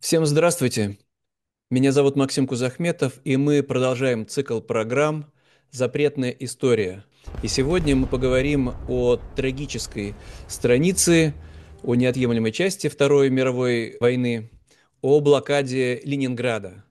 Всем здравствуйте! Меня зовут Максим Кузахметов, и мы продолжаем цикл программ «Запретная история». И сегодня мы поговорим о трагической странице, о неотъемлемой части Второй мировой войны, о блокаде Ленинграда.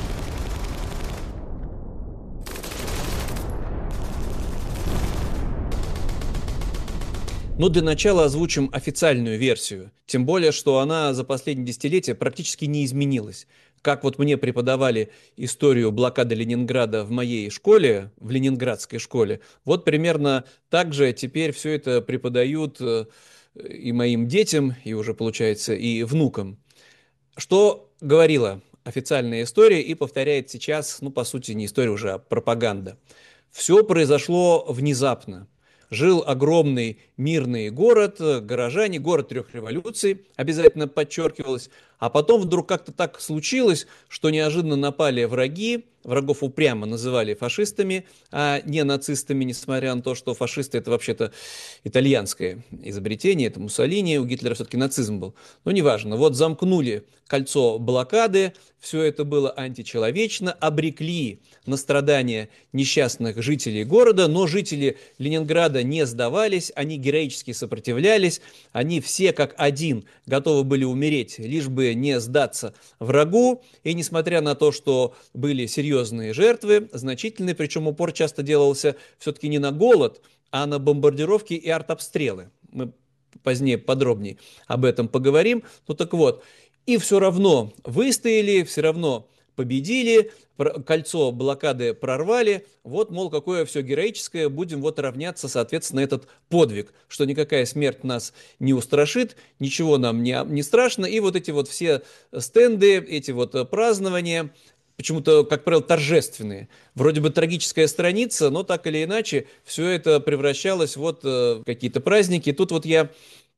Но для начала озвучим официальную версию, тем более, что она за последние десятилетия практически не изменилась. Как вот мне преподавали историю блокады Ленинграда в моей школе, в ленинградской школе, вот примерно так же теперь все это преподают и моим детям, и уже, получается, и внукам. Что говорила официальная история и повторяет сейчас, ну, по сути, не история уже, а пропаганда. Все произошло внезапно. Жил огромный мирный город, горожане, город трех революций, обязательно подчеркивалось. А потом вдруг как-то так случилось, что неожиданно напали враги, врагов упрямо называли фашистами, а не нацистами, несмотря на то, что фашисты это вообще-то итальянское изобретение, это Муссолини, у Гитлера все-таки нацизм был. Но неважно, вот замкнули кольцо блокады, все это было античеловечно, обрекли на страдания несчастных жителей города, но жители Ленинграда не сдавались, они героически сопротивлялись, они все как один готовы были умереть, лишь бы не сдаться врагу, и несмотря на то, что были серьезные жертвы, значительные, причем упор часто делался все-таки не на голод, а на бомбардировки и артобстрелы. Мы позднее подробнее об этом поговорим. Ну так вот, и все равно выстояли, все равно победили, кольцо блокады прорвали, вот, мол, какое все героическое, будем вот равняться, соответственно, на этот подвиг, что никакая смерть нас не устрашит, ничего нам не страшно, и вот эти вот все стенды, эти вот празднования, почему-то, как правило, торжественные. Вроде бы трагическая страница, но так или иначе все это превращалось вот в какие-то праздники. Тут вот я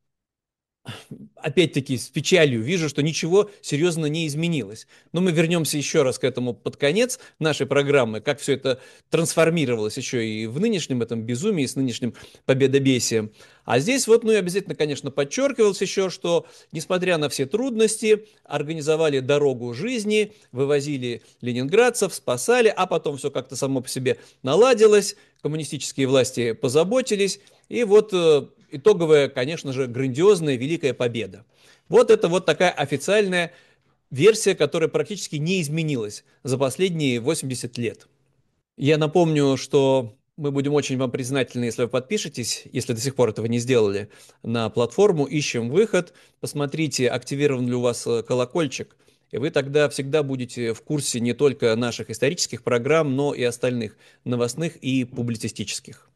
опять-таки с печалью вижу, что ничего серьезно не изменилось. Но мы вернемся еще раз к этому под конец нашей программы, как все это трансформировалось еще и в нынешнем этом безумии, с нынешним победобесием. А здесь вот, ну и обязательно, конечно, подчеркивалось еще, что, несмотря на все трудности, организовали дорогу жизни, вывозили ленинградцев, спасали, а потом все как-то само по себе наладилось, коммунистические власти позаботились, и вот итоговая, конечно же, грандиозная великая победа. Вот это вот такая официальная версия, которая практически не изменилась за последние 80 лет. Я напомню, что мы будем очень вам признательны, если вы подпишетесь, если до сих пор этого не сделали, на платформу «Ищем выход». Посмотрите, активирован ли у вас колокольчик, и вы тогда всегда будете в курсе не только наших исторических программ, но и остальных новостных и публицистических.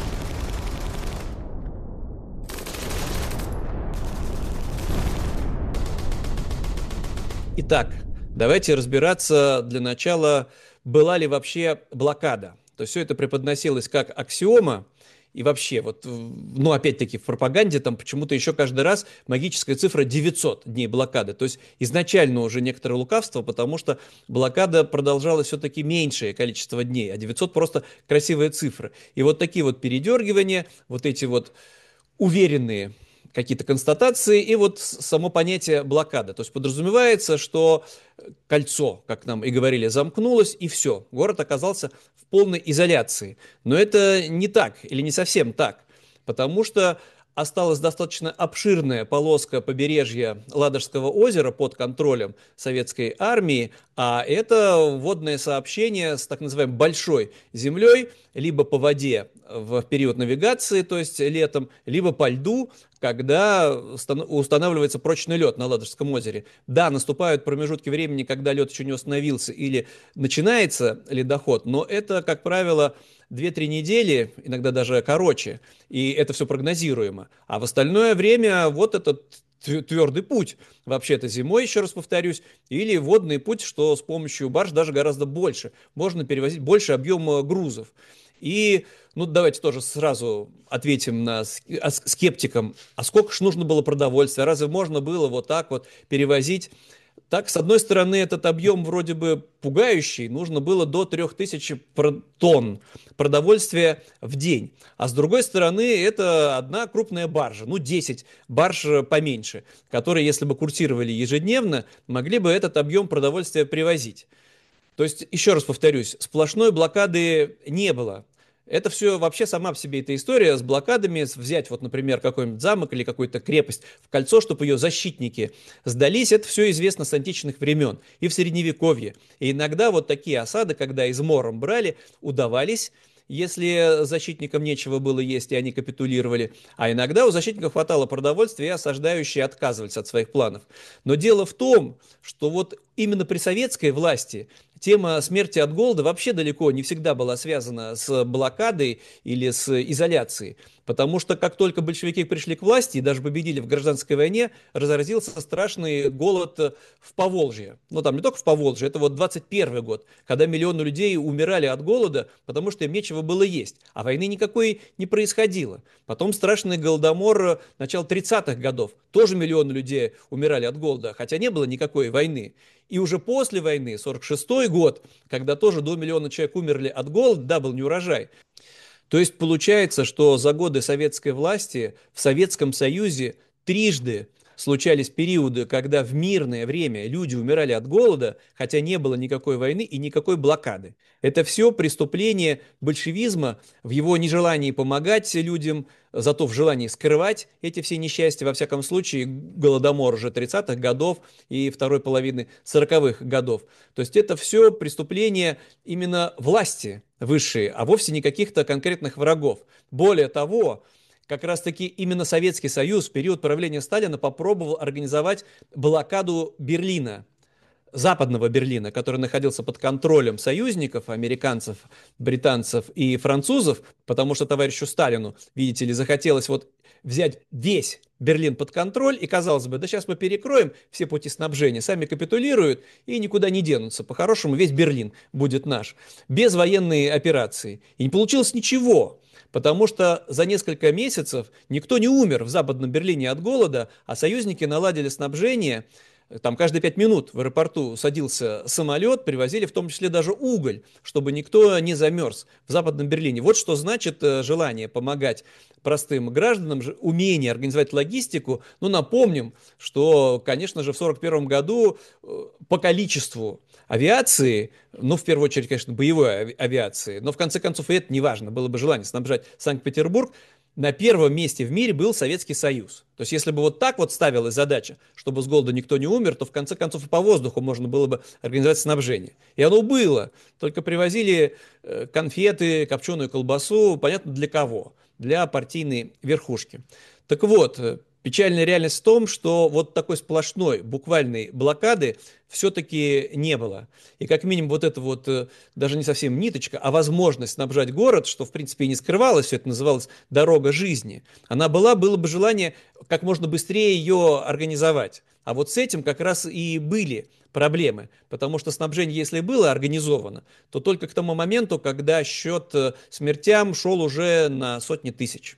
Итак, давайте разбираться для начала, была ли вообще блокада. То есть все это преподносилось как аксиома, и вообще, вот, ну, опять-таки, в пропаганде там почему-то еще каждый раз магическая цифра 900 дней блокады. То есть изначально уже некоторое лукавство, потому что блокада продолжалась все-таки меньшее количество дней, а 900 просто красивая цифра. И вот такие вот передергивания, вот эти вот уверенные какие-то констатации и вот само понятие блокада. То есть подразумевается, что кольцо, как нам и говорили, замкнулось, и все, город оказался в полной изоляции. Но это не так или не совсем так, потому что осталась достаточно обширная полоска побережья Ладожского озера под контролем советской армии, а это водное сообщение с так называемой большой землей, либо по воде в период навигации, то есть летом, либо по льду, когда устанавливается прочный лед на Ладожском озере. Да, наступают промежутки времени, когда лед еще не установился или начинается ледоход, но это, как правило, 2-3 недели, иногда даже короче, и это все прогнозируемо. А в остальное время вот этот твердый путь, вообще-то зимой, еще раз повторюсь, или водный путь, что с помощью барж даже гораздо больше. Можно перевозить больше объема грузов. И, ну, давайте тоже сразу ответим на скептикам, а сколько ж нужно было продовольствия, разве можно было вот так вот перевозить? Так, с одной стороны, этот объем вроде бы пугающий, нужно было до 3000 тонн продовольствия в день. А с другой стороны, это одна крупная баржа, ну 10 барж поменьше, которые, если бы курсировали ежедневно, могли бы этот объем продовольствия привозить. То есть, еще раз повторюсь, сплошной блокады не было. Это все вообще сама по себе эта история с блокадами, взять вот, например, какой-нибудь замок или какую-то крепость в кольцо, чтобы ее защитники сдались, это все известно с античных времен и в Средневековье. И иногда вот такие осады, когда измором брали, удавались, если защитникам нечего было есть, и они капитулировали. А иногда у защитников хватало продовольствия, и осаждающие отказывались от своих планов. Но дело в том, что вот именно при советской власти тема смерти от голода вообще далеко не всегда была связана с блокадой или с изоляцией. Потому что как только большевики пришли к власти и даже победили в гражданской войне, разразился страшный голод в Поволжье. Ну там не только в Поволжье, это вот 21 год, когда миллионы людей умирали от голода, потому что им нечего было есть. А войны никакой не происходило. Потом страшный голодомор начала 30-х годов. Тоже миллионы людей умирали от голода, хотя не было никакой войны. И уже после войны, 46-й год, когда тоже до миллиона человек умерли от голода, да, был неурожай. То есть получается, что за годы советской власти в Советском Союзе трижды случались периоды, когда в мирное время люди умирали от голода, хотя не было никакой войны и никакой блокады. Это все преступление большевизма в его нежелании помогать людям, зато в желании скрывать эти все несчастья. Во всяком случае, голодомор уже 30-х годов и второй половины 40-х годов. То есть это все преступление именно власти высшие, а вовсе не каких-то конкретных врагов. Более того, как раз-таки именно Советский Союз в период правления Сталина попробовал организовать блокаду Берлина, западного Берлина, который находился под контролем союзников, американцев, британцев и французов, потому что товарищу Сталину, видите ли, захотелось вот взять весь Берлин под контроль, и казалось бы, да сейчас мы перекроем все пути снабжения, сами капитулируют и никуда не денутся. По-хорошему, весь Берлин будет наш, без военной операции. И не получилось ничего. Потому что за несколько месяцев никто не умер в Западном Берлине от голода, а союзники наладили снабжение. Там каждые 5 минут в аэропорту садился самолет, привозили в том числе даже уголь, чтобы никто не замерз в Западном Берлине. Вот что значит желание помогать простым гражданам, умение организовать логистику. Ну, напомним, что, конечно же, в 1941 году по количеству авиации, ну, в первую очередь, конечно, боевой авиации, но в конце концов и это не важно, было бы желание снабжать Санкт-Петербург, на первом месте в мире был Советский Союз. То есть, если бы вот так вот ставилась задача, чтобы с голода никто не умер, то в конце концов и по воздуху можно было бы организовать снабжение. И оно было. Только привозили конфеты, копченую колбасу, понятно для кого? Для партийной верхушки. Так вот, печальная реальность в том, что вот такой сплошной буквальной блокады все-таки не было. И как минимум вот эта вот, даже не совсем ниточка, а возможность снабжать город, что в принципе и не скрывалось, все это называлось «дорога жизни», она была, было бы желание как можно быстрее ее организовать. А вот с этим как раз и были проблемы, потому что снабжение, если было организовано, то только к тому моменту, когда счет смертям шел уже на сотни тысяч.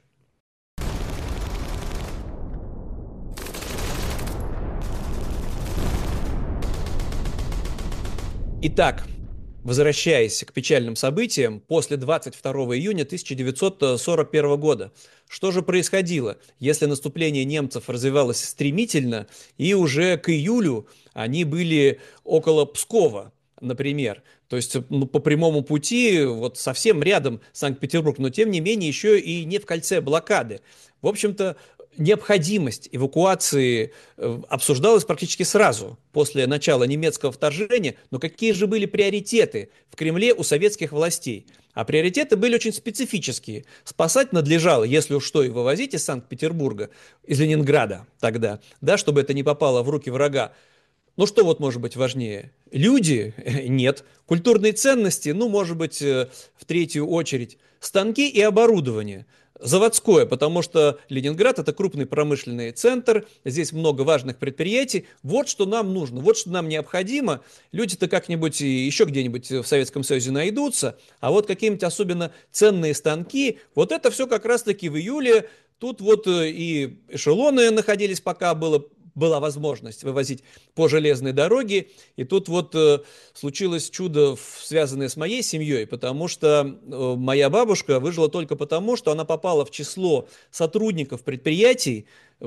Итак, возвращаясь к печальным событиям, после 22 июня 1941 года, что же происходило, если наступление немцев развивалось стремительно, и уже к июлю они были около Пскова, например, то есть ну, по прямому пути, вот совсем рядом Санкт-Петербург, но тем не менее еще и не в кольце блокады. В общем-то, необходимость эвакуации обсуждалась практически сразу после начала немецкого вторжения, но какие же были приоритеты в Кремле у советских властей? А приоритеты были очень специфические. Спасать надлежало, если уж что, и вывозить из Санкт-Петербурга, из Ленинграда тогда, да, чтобы это не попало в руки врага. Ну что вот может быть важнее? Люди? Нет. Культурные ценности? Ну, может быть, в третью очередь. Станки и оборудование. Заводское, потому что Ленинград это крупный промышленный центр, здесь много важных предприятий. Вот что нам нужно, вот что нам необходимо. Люди-то как-нибудь еще где-нибудь в Советском Союзе найдутся, а вот какие-нибудь особенно ценные станки, вот это все как раз-таки в июле. Тут вот и эшелоны находились, пока было была возможность вывозить по железной дороге. И тут вот случилось чудо, связанное с моей семьей, потому что моя бабушка выжила только потому, что она попала в число сотрудников предприятий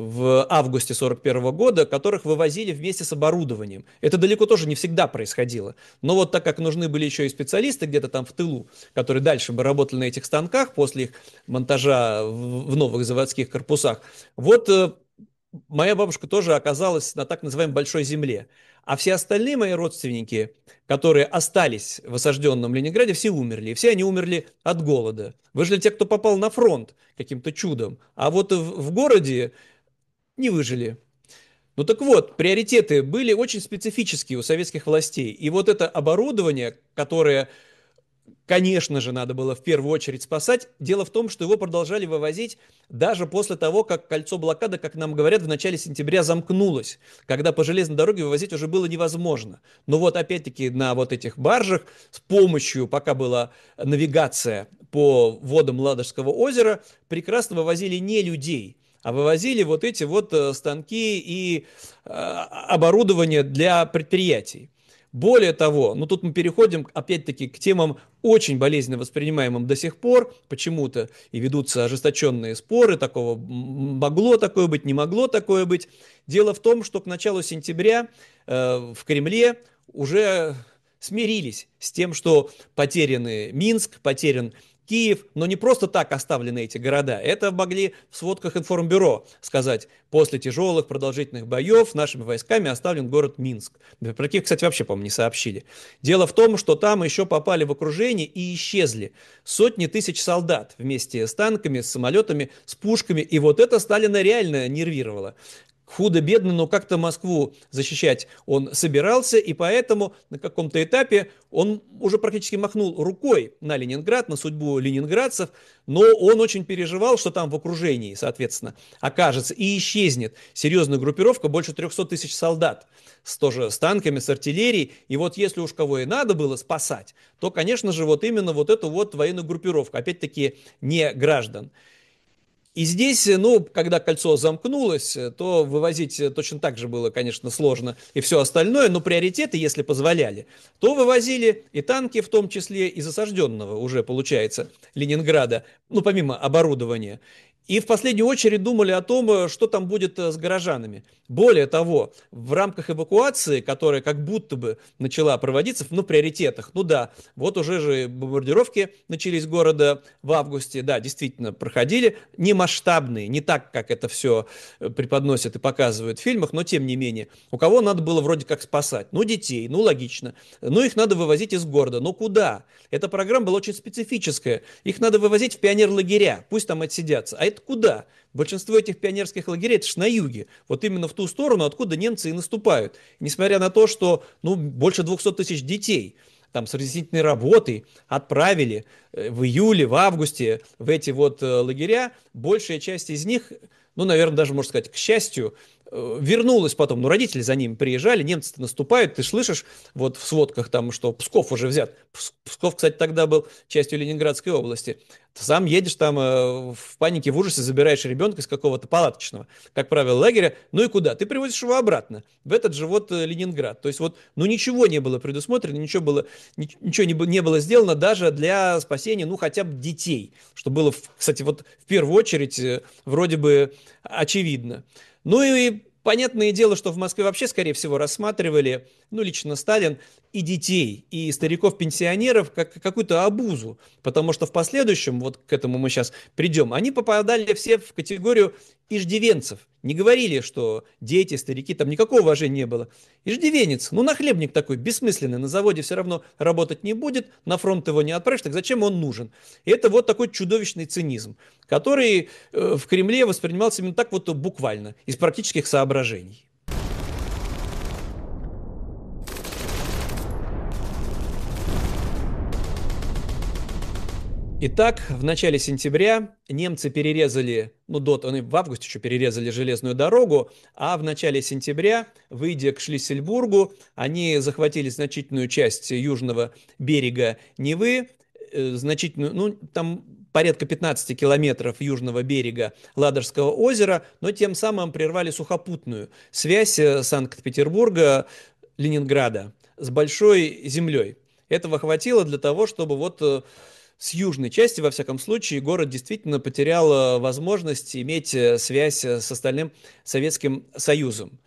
в августе 41 года, которых вывозили вместе с оборудованием. Это далеко тоже не всегда происходило. Но вот так как нужны были еще и специалисты где-то там в тылу, которые дальше бы работали на этих станках после их монтажа в новых заводских корпусах, вот моя бабушка тоже оказалась на так называемой Большой Земле. А все остальные мои родственники, которые остались в осажденном Ленинграде, все умерли. И все они умерли от голода. Выжили те, кто попал на фронт каким-то чудом. А вот в городе не выжили. Ну так вот, приоритеты были очень специфические у советских властей. И вот это оборудование, которое, конечно же, надо было в первую очередь спасать, дело в том, что его продолжали вывозить даже после того, как кольцо блокады, как нам говорят, в начале сентября замкнулось, когда по железной дороге вывозить уже было невозможно. Но вот опять-таки на вот этих баржах с помощью, пока была навигация по водам Ладожского озера, прекрасно вывозили не людей, а вывозили вот эти вот станки и оборудование для предприятий. Более того, ну тут мы переходим опять-таки к темам очень болезненно воспринимаемым до сих пор, почему-то и ведутся ожесточенные споры, такого могло такое быть, не могло такое быть. Дело в том, что к началу сентября в Кремле уже смирились с тем, что потеряны Минск, потерян Киев, но не просто так оставлены эти города. Это могли в сводках информбюро сказать. После тяжелых продолжительных боев нашими войсками оставлен город Минск. Про Киев, кстати, вообще, по-моему, не сообщили. Дело в том, что там еще попали в окружение и исчезли сотни тысяч солдат вместе с танками, с самолетами, с пушками. И вот это Сталина реально нервировало. Худо-бедно, но как-то Москву защищать он собирался, и поэтому на каком-то этапе он уже практически махнул рукой на Ленинград, на судьбу ленинградцев, но он очень переживал, что там в окружении, соответственно, окажется и исчезнет серьезная группировка, больше 300 тысяч солдат, тоже с танками, с артиллерией, и вот если уж кого и надо было спасать, то, конечно же, вот именно вот эту вот военную группировку, опять-таки не граждан. И здесь, ну, когда кольцо замкнулось, то вывозить точно так же было, конечно, сложно и все остальное, но приоритеты, если позволяли, то вывозили и танки, в том числе из осажденного уже, получается, Ленинграда, ну, помимо оборудования. И в последнюю очередь думали о том, что там будет с горожанами. Более того, в рамках эвакуации, которая как будто бы начала проводиться, ну, в приоритетах, ну да, вот уже же бомбардировки начались города в августе, да, действительно проходили, не масштабные, не так, как это все преподносят и показывают в фильмах, но тем не менее, у кого надо было вроде как спасать? Ну, детей, ну, логично, ну, их надо вывозить из города, но куда? Эта программа была очень специфическая, их надо вывозить в пионерлагеря, пусть там отсидятся, а это куда? Большинство этих пионерских лагерей, это ж на юге, вот именно в ту сторону, откуда немцы и наступают. Несмотря на то, что ну, больше 200 тысяч детей там с разъяснительной работой отправили в июле, в августе в эти вот лагеря, большая часть из них, ну, наверное, даже, можно сказать, к счастью, вернулась потом, ну, родители за ними приезжали, немцы-то наступают, ты слышишь вот в сводках там, что Псков уже взят. Псков, кстати, тогда был частью Ленинградской области. Ты сам едешь там в панике, в ужасе, забираешь ребенка из какого-то палаточного, как правило, лагеря, ну и куда? Ты привозишь его обратно, в этот же вот Ленинград. То есть вот, ну ничего не было предусмотрено, ничего не было сделано даже для спасения, ну хотя бы детей, что было, кстати, вот в первую очередь вроде бы очевидно. Ну и понятное дело, что в Москве вообще, скорее всего, рассматривали, ну, лично Сталин, и детей, и стариков-пенсионеров как какую-то обузу, потому что в последующем, вот к этому мы сейчас придем, они попадали все в категорию иждивенцев. Не говорили, что дети, старики, там никакого уважения не было. Иждивенец, ну, нахлебник такой, бессмысленный, на заводе все равно работать не будет, на фронт его не отправишь, так зачем он нужен? И это вот такой чудовищный цинизм, который в Кремле воспринимался именно так вот буквально, из практических соображений. Итак, в начале сентября немцы перерезали, ну, они в августе еще перерезали железную дорогу, а в начале сентября, выйдя к Шлиссельбургу, они захватили значительную часть южного берега Невы, значительную, ну, там порядка 15 километров южного берега Ладожского озера, но тем самым прервали сухопутную связь Санкт-Петербурга, Ленинграда с большой землей. Этого хватило для того, чтобы вот с южной части, во всяком случае, город действительно потерял возможность иметь связь с остальным Советским Союзом.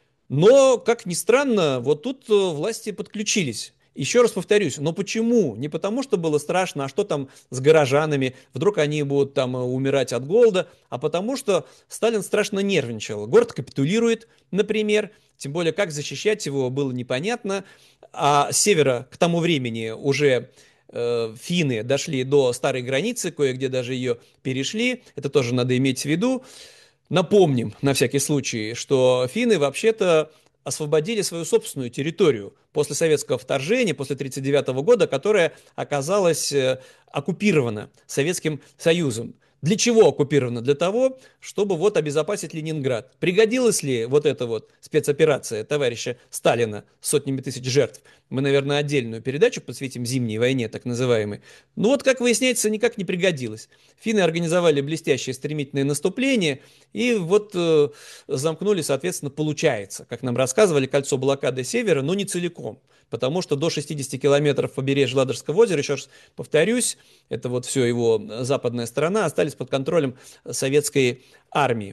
Но, как ни странно, вот тут власти подключились. Еще раз повторюсь, но почему? Не потому, что было страшно, а что там с горожанами, вдруг они будут там умирать от голода, а потому что Сталин страшно нервничал. Город капитулирует, например, тем более как защищать его было непонятно, а с севера к тому времени уже финны дошли до старой границы, кое-где даже ее перешли, это тоже надо иметь в виду. Напомним, на всякий случай, что финны вообще-то освободили свою собственную территорию после советского вторжения, после 1939 года, которая оказалась оккупирована Советским Союзом. Для чего оккупирована? Для того, чтобы вот обезопасить Ленинград. Пригодилась ли вот эта вот спецоперация товарища Сталина с сотнями тысяч жертв? Мы, наверное, отдельную передачу посвятим Зимней войне, так называемой. Ну вот, как выясняется, никак не пригодилось. Финны организовали блестящее стремительное наступление и вот замкнули, соответственно, получается, как нам рассказывали, кольцо блокады севера, но не целиком. Потому что до 60 километров побережья Ладожского озера, еще раз повторюсь, это вот все его западная сторона, остались под контролем советской армии.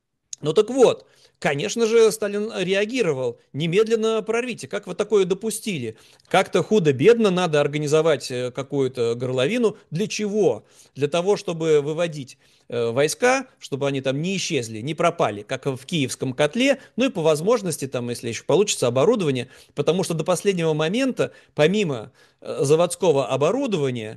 Ну так вот, конечно же, Сталин реагировал. Немедленно прорвите. Как вы такое допустили? Как-то худо-бедно надо организовать какую-то горловину. Для чего? Для того, чтобы выводить войска, чтобы они там не исчезли, не пропали, как в Киевском котле, ну и по возможности, там, если еще получится, оборудование, потому что до последнего момента, помимо заводского оборудования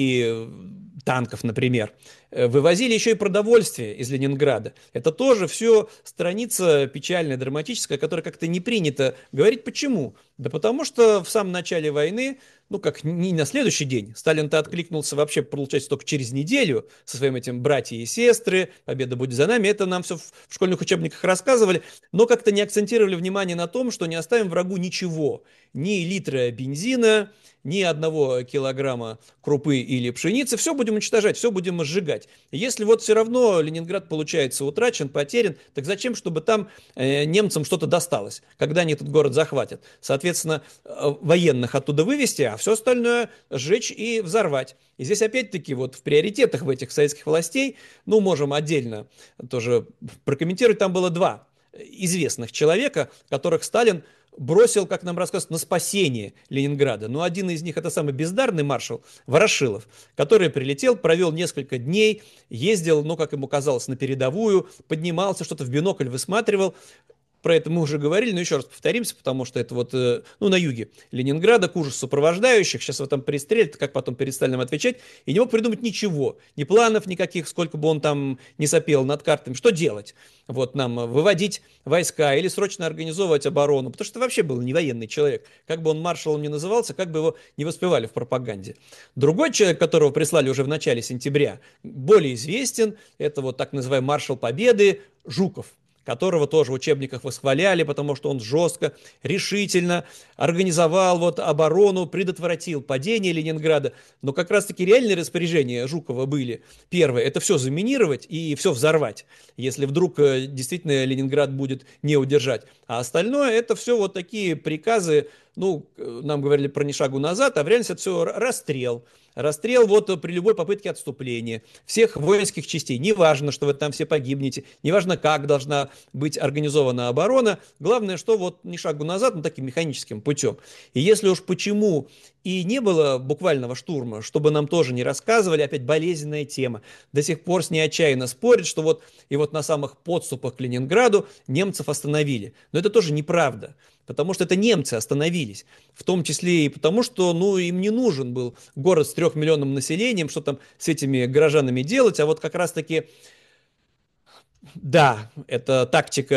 и танков, например, вывозили еще и продовольствие из Ленинграда. Это тоже все страница печальная, драматическая, которая как-то не принято говорить. Почему? Да потому что в самом начале войны, ну как не на следующий день, Сталин-то откликнулся вообще, получается, только через неделю со своим этим братья и сестры, победа будет за нами, это нам все в школьных учебниках рассказывали, но как-то не акцентировали внимание на том, что не оставим врагу ничего, ни литра бензина, ни 1 килограмма крупы или пшеницы, все будем уничтожать, все будем сжигать. Если вот все равно Ленинград, получается, утрачен, потерян, так зачем, чтобы там немцам что-то досталось, когда они этот город захватят? Соответственно, военных оттуда вывести, а все остальное сжечь и взорвать. И здесь опять-таки вот в приоритетах в этих советских властей, ну, можем отдельно тоже прокомментировать, там было два известных человека, которых Сталин бросил, как нам рассказывают, на спасение Ленинграда. Но один из них это самый бездарный маршал Ворошилов, который прилетел, провел несколько дней, ездил, ну, как ему казалось, на передовую, поднимался, что-то в бинокль высматривал. Про это мы уже говорили, но еще раз повторимся, потому что это вот, ну, на юге Ленинграда, к ужасу сопровождающих, сейчас его там пристрелят, как потом перед Сталиным отвечать, и не мог придумать ничего, ни планов никаких, сколько бы он там не сопел над картами, что делать? Вот нам выводить войска или срочно организовывать оборону, потому что вообще был не военный человек, как бы он маршалом ни назывался, как бы его не воспевали в пропаганде. Другой человек, которого прислали уже в начале сентября, более известен, это вот так называемый маршал Победы Жуков, которого тоже в учебниках восхваляли, потому что он жестко, решительно организовал вот оборону, предотвратил падение Ленинграда. Но как раз-таки реальные распоряжения Жукова были. Первое, это все заминировать и все взорвать, если вдруг действительно Ленинград будет не удержать. А остальное, это все вот такие приказы, ну, нам говорили про ни шагу назад, а в реальности это все расстрел. Расстрел вот при любой попытке отступления всех воинских частей. Неважно, что вы там все погибнете, неважно, как должна быть организована оборона. Главное, что вот ни шагу назад, но таким механическим путем. И если уж почему и не было буквального штурма, чтобы нам тоже не рассказывали, опять болезненная тема. До сих пор с ней отчаянно спорят, что вот и вот на самых подступах к Ленинграду немцев остановили. Но это тоже неправда. Потому что это немцы остановились. В том числе и потому, что ну, им не нужен был город с 3 миллионным населением, что там с этими горожанами делать. А вот как раз-таки, да, это тактика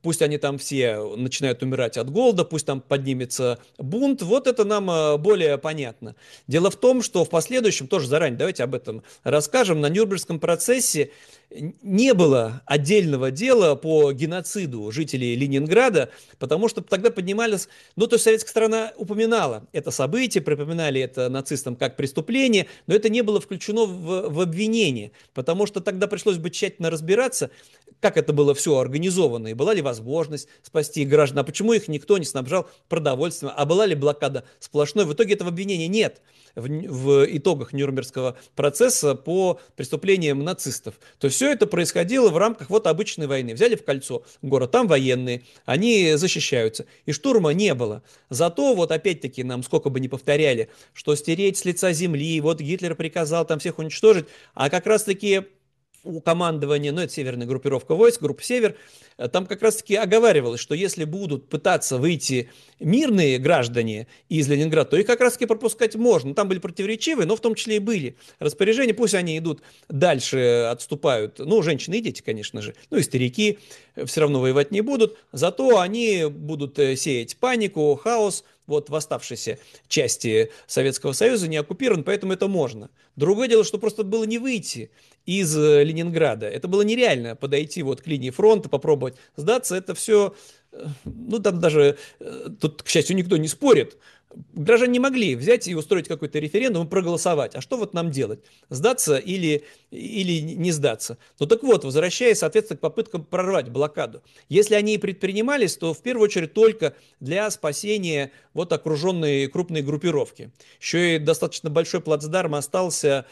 пусть они там все начинают умирать от голода, пусть там поднимется бунт, вот это нам более понятно. Дело в том, что в последующем, тоже заранее давайте об этом расскажем, на Нюрнбергском процессе не было отдельного дела по геноциду жителей Ленинграда, потому что тогда поднимались, ну, то есть советская сторона упоминала это событие, припоминали это нацистам как преступление, но это не было включено в обвинение, потому что тогда пришлось бы тщательно разбираться, как это было все организовано, и была ли возможность спасти граждан, а почему их никто не снабжал продовольствием, а была ли блокада сплошной. В итоге этого обвинения нет в итогах Нюрнбергского процесса по преступлениям нацистов. То есть все это происходило в рамках вот обычной войны. Взяли в кольцо город, там военные, они защищаются. И штурма не было. Зато вот опять-таки нам сколько бы ни повторяли, что стереть с лица земли, вот Гитлер приказал там всех уничтожить, а как раз-таки у командования, ну, это северная группировка войск, группа «Север», там как раз-таки оговаривалось, что если будут пытаться выйти мирные граждане из Ленинграда, то их как раз-таки пропускать можно. Там были противоречивые, но в том числе и были распоряжения, пусть они идут дальше, отступают. Ну, женщины и дети, конечно же, ну и старики все равно воевать не будут, зато они будут сеять панику, хаос, вот в оставшейся части Советского Союза не оккупирован, поэтому это можно. Другое дело, что просто было не выйти из Ленинграда. Это было нереально подойти вот к линии фронта, попробовать сдаться. Это все, ну там даже, тут, к счастью, никто не спорит. Граждане не могли взять и устроить какой-то референдум и проголосовать. А что вот нам делать? Сдаться или не сдаться? Ну так вот, возвращаясь, соответственно, к попыткам прорвать блокаду. Если они и предпринимались, то в первую очередь только для спасения вот окруженной крупной группировки. Еще и достаточно большой плацдарм остался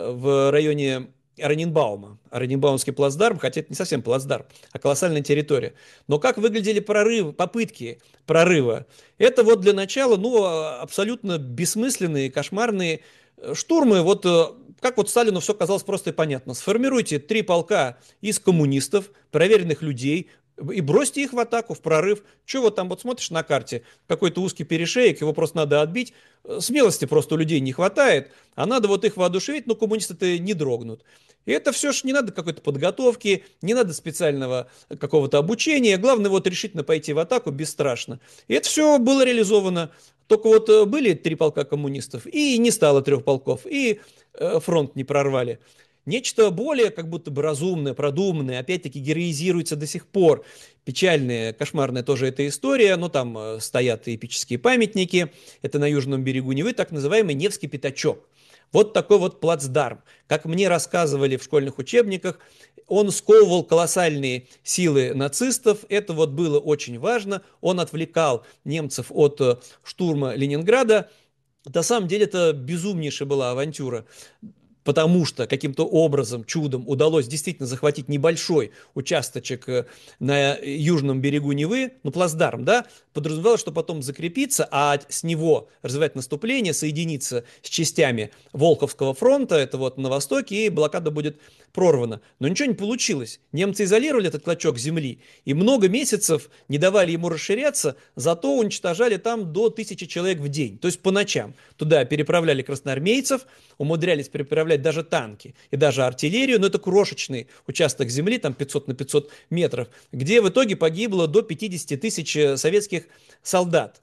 в районе Оренбаума. Оренбаумский плацдарм, хотя это не совсем плацдарм, а колоссальная территория. Но как выглядели прорывы, попытки прорыва? Это вот для начала, ну, абсолютно бессмысленные, кошмарные штурмы. Вот как вот Сталину все казалось просто и понятно. Сформируйте 3 полка из коммунистов, проверенных людей, и бросьте их в атаку, в прорыв. Че вот там вот смотришь на карте, какой-то узкий перешеек, его просто надо отбить. Смелости просто у людей не хватает, а надо вот их воодушевить, но коммунисты-то не дрогнут. И это все ж не надо какой-то подготовки, не надо специального какого-то обучения. Главное вот решительно пойти в атаку бесстрашно. И это все было реализовано. Только вот были 3 полка коммунистов, и не стало 3 полков, и фронт не прорвали. Нечто более как будто бы разумное, продуманное, опять-таки героизируется до сих пор. Печальная, кошмарная тоже эта история, но там стоят эпические памятники. Это на южном берегу Невы, так называемый Невский пятачок. Вот такой вот плацдарм. Как мне рассказывали в школьных учебниках, он сковывал колоссальные силы нацистов. Это вот было очень важно. Он отвлекал немцев от штурма Ленинграда. На самом деле это безумнейшая была авантюра, потому что каким-то образом, чудом удалось действительно захватить небольшой участочек на южном берегу Невы, ну, плацдарм, да, подразумевалось, что потом закрепиться, а с него развивать наступление, соединиться с частями Волховского фронта, это вот на востоке, и блокада будет прорвана. Но ничего не получилось. Немцы изолировали этот клочок земли, и много месяцев не давали ему расширяться, зато уничтожали там до 1000 человек в день, то есть по ночам. Туда переправляли красноармейцев, умудрялись переправлять даже танки и даже артиллерию, но это крошечный участок земли, там 500 на 500 метров, где в итоге погибло до 50 тысяч советских солдат.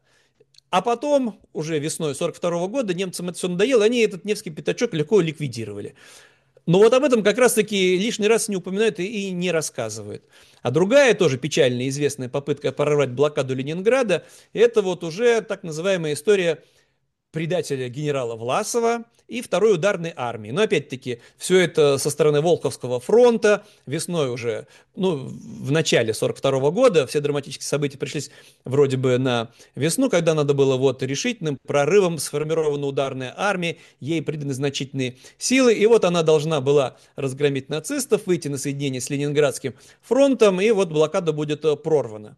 А потом, уже весной 1942 года, немцам это все надоело, они этот Невский пятачок легко ликвидировали. Но вот об этом как раз-таки лишний раз не упоминают и не рассказывают. А другая тоже печальная известная попытка прорвать блокаду Ленинграда, это вот уже так называемая история предателя генерала Власова и второй ударной армии. Но опять-таки все это со стороны Волховского фронта, весной уже, ну, в начале 1942 года, все драматические события пришлись вроде бы на весну, когда надо было вот решительным прорывом сформирована ударная армия, ей приданы значительные силы, и вот она должна была разгромить нацистов, выйти на соединение с Ленинградским фронтом, и вот блокада будет прорвана.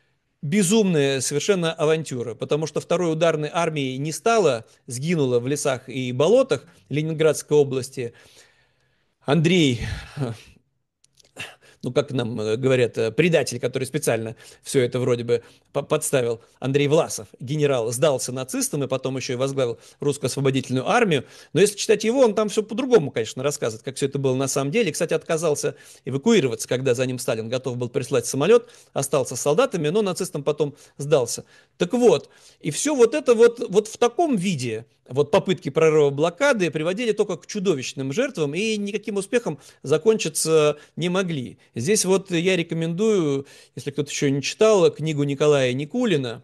Безумная совершенно авантюра, потому что второй ударной армии не стало, сгинуло в лесах и болотах Ленинградской области. Андрей, ну, как нам говорят, предатель, который специально все это вроде бы подставил, Андрей Власов, генерал, сдался нацистам и потом еще и возглавил русскую освободительную армию. Но если читать его, он там все по-другому, конечно, рассказывает, как все это было на самом деле. Кстати, отказался эвакуироваться, когда за ним Сталин готов был прислать самолет, остался с солдатами, но нацистам потом сдался. Так вот, и все вот это вот в таком виде, вот попытки прорыва блокады приводили только к чудовищным жертвам и никаким успехом закончиться не могли. Здесь вот я рекомендую, если кто-то еще не читал, книгу Николая Никулина.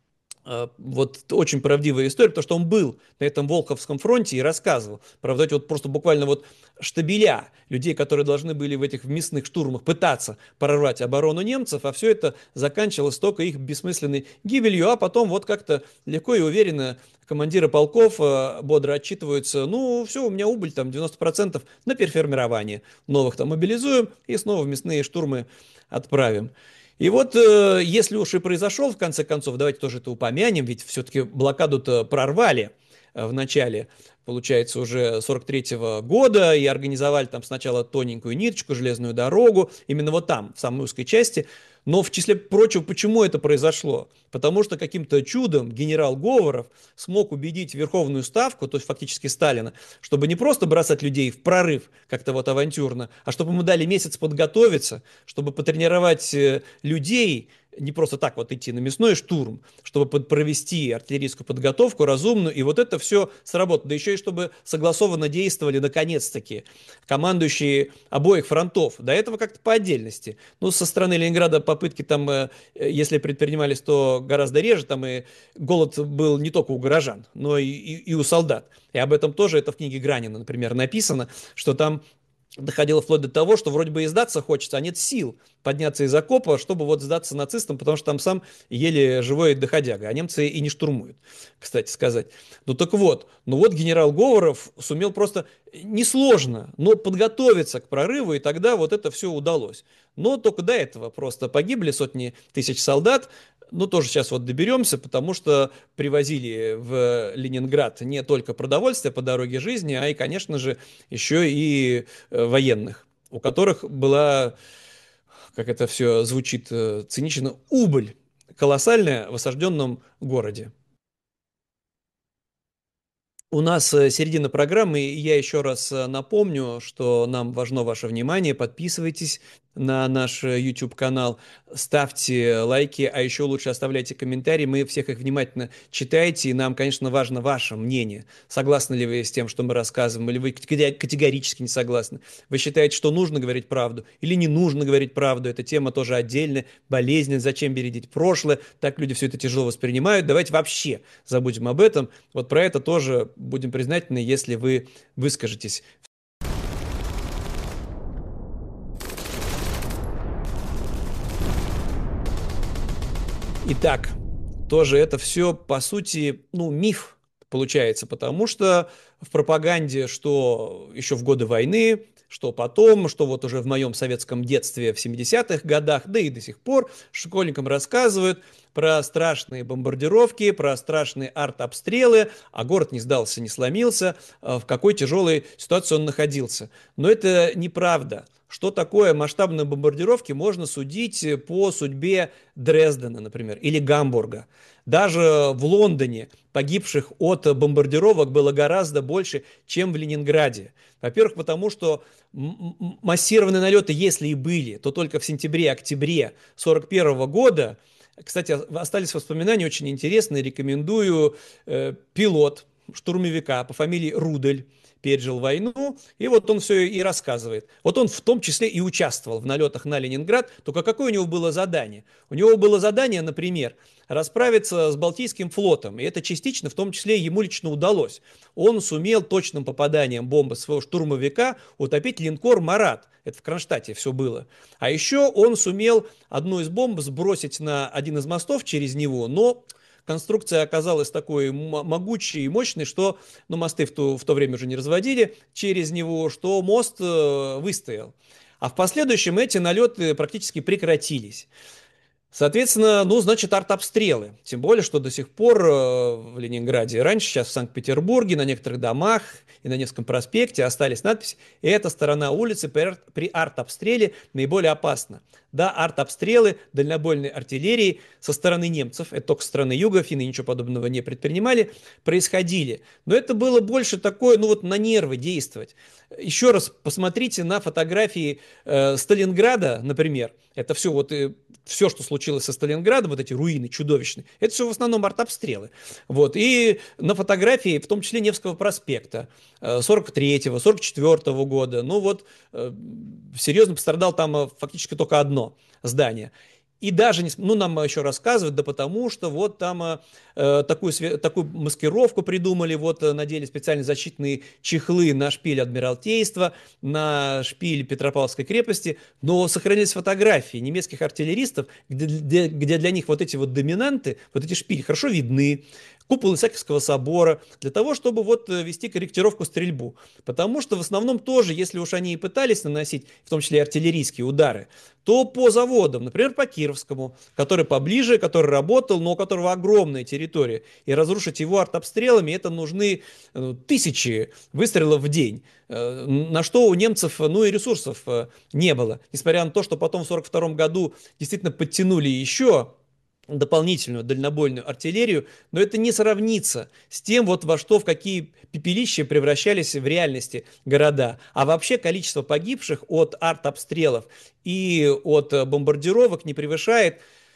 Вот очень правдивая история, потому что он был на этом Волховском фронте и рассказывал. Правда, эти вот просто буквально вот штабеля людей, которые должны были в этих мясных штурмах пытаться прорвать оборону немцев, а все это заканчивалось только их бессмысленной гибелью, а потом вот как-то легко и уверенно командиры полков бодро отчитываются: ну, все, у меня убыль там 90% на переформирование. Новых там мобилизуем и снова в мясные штурмы отправим. И вот, если уж и произошел, в конце концов, давайте тоже это упомянем, ведь все-таки блокаду-то прорвали в начале, получается, уже 43-го года, и организовали там сначала тоненькую ниточку, железную дорогу, именно вот там, в самой узкой части. Но в числе прочего, почему это произошло? Потому что каким-то чудом генерал Говоров смог убедить Верховную Ставку, то есть фактически Сталина, чтобы не просто бросать людей в прорыв, как-то вот авантюрно, а чтобы ему дали месяц подготовиться, чтобы потренировать людей, не просто так вот идти на мясной штурм, чтобы провести артиллерийскую подготовку разумную, и вот это все сработало. Да еще и чтобы согласованно действовали наконец-таки командующие обоих фронтов. До этого как-то по отдельности. Ну, со стороны Ленинграда попытки там, если предпринимались, то гораздо реже, там и голод был не только у горожан, но и у солдат. И об этом тоже это в книге Гранина, например, написано, что там доходило вплоть до того, что вроде бы и сдаться хочется, а нет сил подняться из окопа, чтобы вот сдаться нацистам, потому что там сам еле живой доходяга, а немцы и не штурмуют, кстати сказать. Ну так вот, ну вот генерал Говоров сумел просто несложно, но подготовиться к прорыву, и тогда вот это все удалось. Но только до этого просто погибли сотни тысяч солдат. Ну, тоже сейчас вот доберемся, потому что привозили в Ленинград не только продовольствие по дороге жизни, а и, конечно же, еще и военных, у которых была, как это все звучит цинично, убыль колоссальная в осажденном городе. У нас середина программы, и я еще раз напомню, что нам важно ваше внимание. Подписывайтесь на наш YouTube-канал, ставьте лайки, а еще лучше оставляйте комментарии. Мы всех их внимательно читаете, и нам, конечно, важно ваше мнение. Согласны ли вы с тем, что мы рассказываем, или вы категорически не согласны? Вы считаете, что нужно говорить правду или не нужно говорить правду? Эта тема тоже отдельная, болезненная. Зачем бередить прошлое? Так люди все это тяжело воспринимают. Давайте вообще забудем об этом. Вот про это тоже будем признательны, если вы выскажетесь. Итак, тоже это все, по сути, ну, миф получается, потому что в пропаганде, что еще в годы войны, что потом, что вот уже в моем советском детстве в 70-х годах, да и до сих пор школьникам рассказывают про страшные бомбардировки, про страшные артобстрелы, а город не сдался, не сломился, в какой тяжелой ситуации он находился. Но это неправда. Что такое масштабные бомбардировки, можно судить по судьбе Дрездена, например, или Гамбурга. Даже в Лондоне погибших от бомбардировок было гораздо больше, чем в Ленинграде. Во-первых, потому что массированные налеты, если и были, то только в сентябре-октябре 1941 года. Кстати, остались воспоминания очень интересные. Рекомендую. Пилот штурмовика по фамилии Рудель пережил войну, и вот он все и рассказывает. Вот он в том числе и участвовал в налетах на Ленинград, только какое у него было задание? У него было задание, например, расправиться с Балтийским флотом, и это частично, в том числе, ему лично удалось. Он сумел точным попаданием бомбы своего штурмовика утопить линкор «Марат». Это в Кронштадте все было. А еще он сумел одну из бомб сбросить на один из мостов через него, но конструкция оказалась такой могучей и мощной, что, ну, мосты в то время уже не разводили через него, что мост выстоял. А в последующем эти налеты практически прекратились. Соответственно, ну, значит, артобстрелы. Тем более, что до сих пор в Ленинграде, раньше, сейчас в Санкт-Петербурге, на некоторых домах и на Невском проспекте остались надписи: «Эта сторона улицы при артобстреле наиболее опасна». Да, артобстрелы дальнобойной артиллерии со стороны немцев, это только со стороны юга, финны ничего подобного не предпринимали, происходили. Но это было больше такое, ну вот на нервы действовать. Еще раз посмотрите на фотографии Сталинграда, например. Это все вот все, что случилось со Сталинградом, вот эти руины чудовищные, это все в основном артобстрелы. Вот. И на фотографии, в том числе Невского проспекта, 43-го, 44-го года, ну вот, серьезно пострадал там фактически только одно здание. И даже, ну, нам еще рассказывают, да потому что вот там такую маскировку придумали, вот надели специальные защитные чехлы на шпиль Адмиралтейства, на шпиль Петропавловской крепости, но сохранились фотографии немецких артиллеристов, где для них вот эти вот доминанты, вот эти шпили хорошо видны, купол Исаакиевского собора, для того, чтобы вот вести корректировку стрельбу. Потому что в основном тоже, если уж они и пытались наносить, в том числе и артиллерийские удары, то по заводам, например, по Кировскому, который поближе, который работал, но у которого огромная территория, и разрушить его артобстрелами, это нужны тысячи выстрелов в день, на что у немцев, ну и ресурсов не было. Несмотря на то, что потом в 1942 году действительно подтянули еще дополнительную дальнобойную артиллерию, но это не сравнится с тем, вот во что, в какие пепелища превращались в реальности города. А вообще количество погибших от артобстрелов и от бомбардировок не превышает,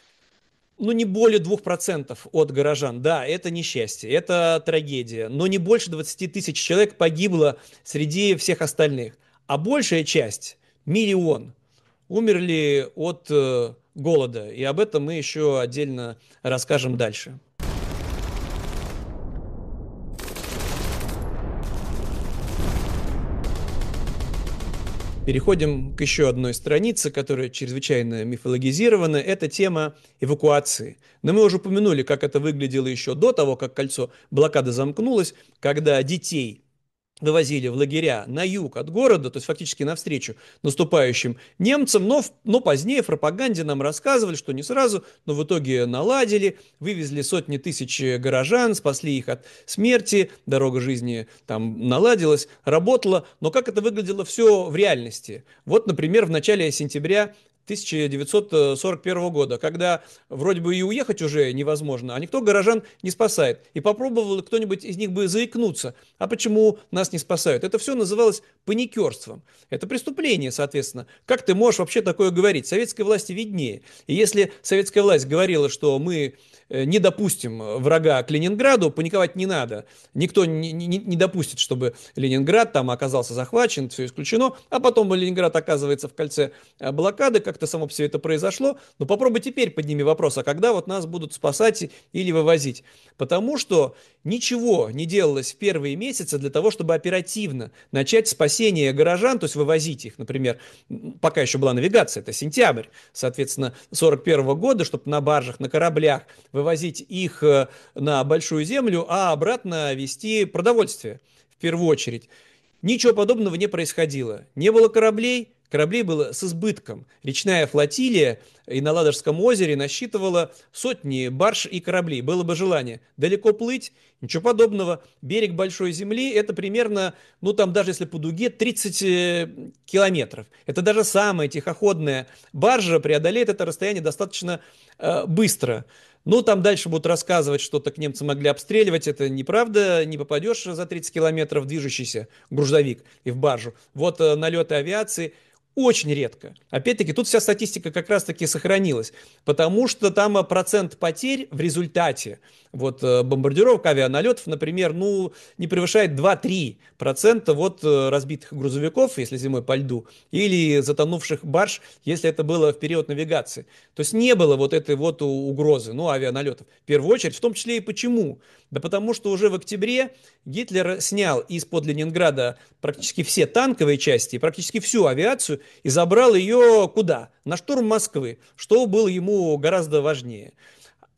ну, не более 2% от горожан. Да, это несчастье, это трагедия, но не больше 20 тысяч человек погибло среди всех остальных. А большая часть, миллион, умерли от голода. И об этом мы еще отдельно расскажем дальше. Переходим к еще одной странице, которая чрезвычайно мифологизирована. Это тема эвакуации. Но мы уже упомянули, как это выглядело еще до того, как кольцо блокады замкнулось, когда детей вывозили в лагеря на юг от города, то есть фактически навстречу наступающим немцам, но позднее в пропаганде нам рассказывали, что не сразу, но в итоге наладили, вывезли сотни тысяч горожан, спасли их от смерти, дорога жизни там наладилась, работала, но как это выглядело все в реальности? Вот, например, в начале сентября 1941 года, когда вроде бы и уехать уже невозможно, а никто горожан не спасает. И попробовал кто-нибудь из них бы заикнуться. А почему нас не спасают? Это все называлось паникерством. Это преступление, соответственно. Как ты можешь вообще такое говорить? Советской власти виднее. И если советская власть говорила, что мы не допустим врага к Ленинграду, паниковать не надо. Никто не допустит, чтобы Ленинград там оказался захвачен, все исключено. А потом Ленинград оказывается в кольце блокады, как-то само все это произошло. Но попробуй теперь подними вопрос, а когда вот нас будут спасать или вывозить? Потому что ничего не делалось в первые месяцы для того, чтобы оперативно начать спасение горожан, то есть вывозить их, например, пока еще была навигация, это сентябрь, соответственно, 1941 года, чтобы на баржах, на кораблях вывозить их на Большую Землю, а обратно везти продовольствие в первую очередь. Ничего подобного не происходило. Не было кораблей, кораблей было с избытком. Речная флотилия и на Ладожском озере насчитывала сотни барж и кораблей. Было бы желание далеко плыть, ничего подобного. Берег Большой Земли это примерно, ну там даже если по дуге, 30 километров. Это даже самая тихоходная баржа преодолеет это расстояние достаточно быстро. Ну, там дальше будут рассказывать, что так немцы могли обстреливать. Это неправда, не попадешь за 30 километров движущийся грузовик и в баржу. Вот налеты авиации очень редко. Опять-таки, тут вся статистика как раз-таки сохранилась, потому что там процент потерь в результате вот, бомбардировок, авианалетов, например, ну, не превышает 2-3% вот разбитых грузовиков, если зимой по льду, или затонувших барж, если это было в период навигации. То есть не было вот этой вот угрозы, ну, авианалетов. В первую очередь, в том числе и почему? Да потому что уже в октябре Гитлер снял из-под Ленинграда практически все танковые части, практически всю авиацию и забрал ее куда? На штурм Москвы, что было ему гораздо важнее.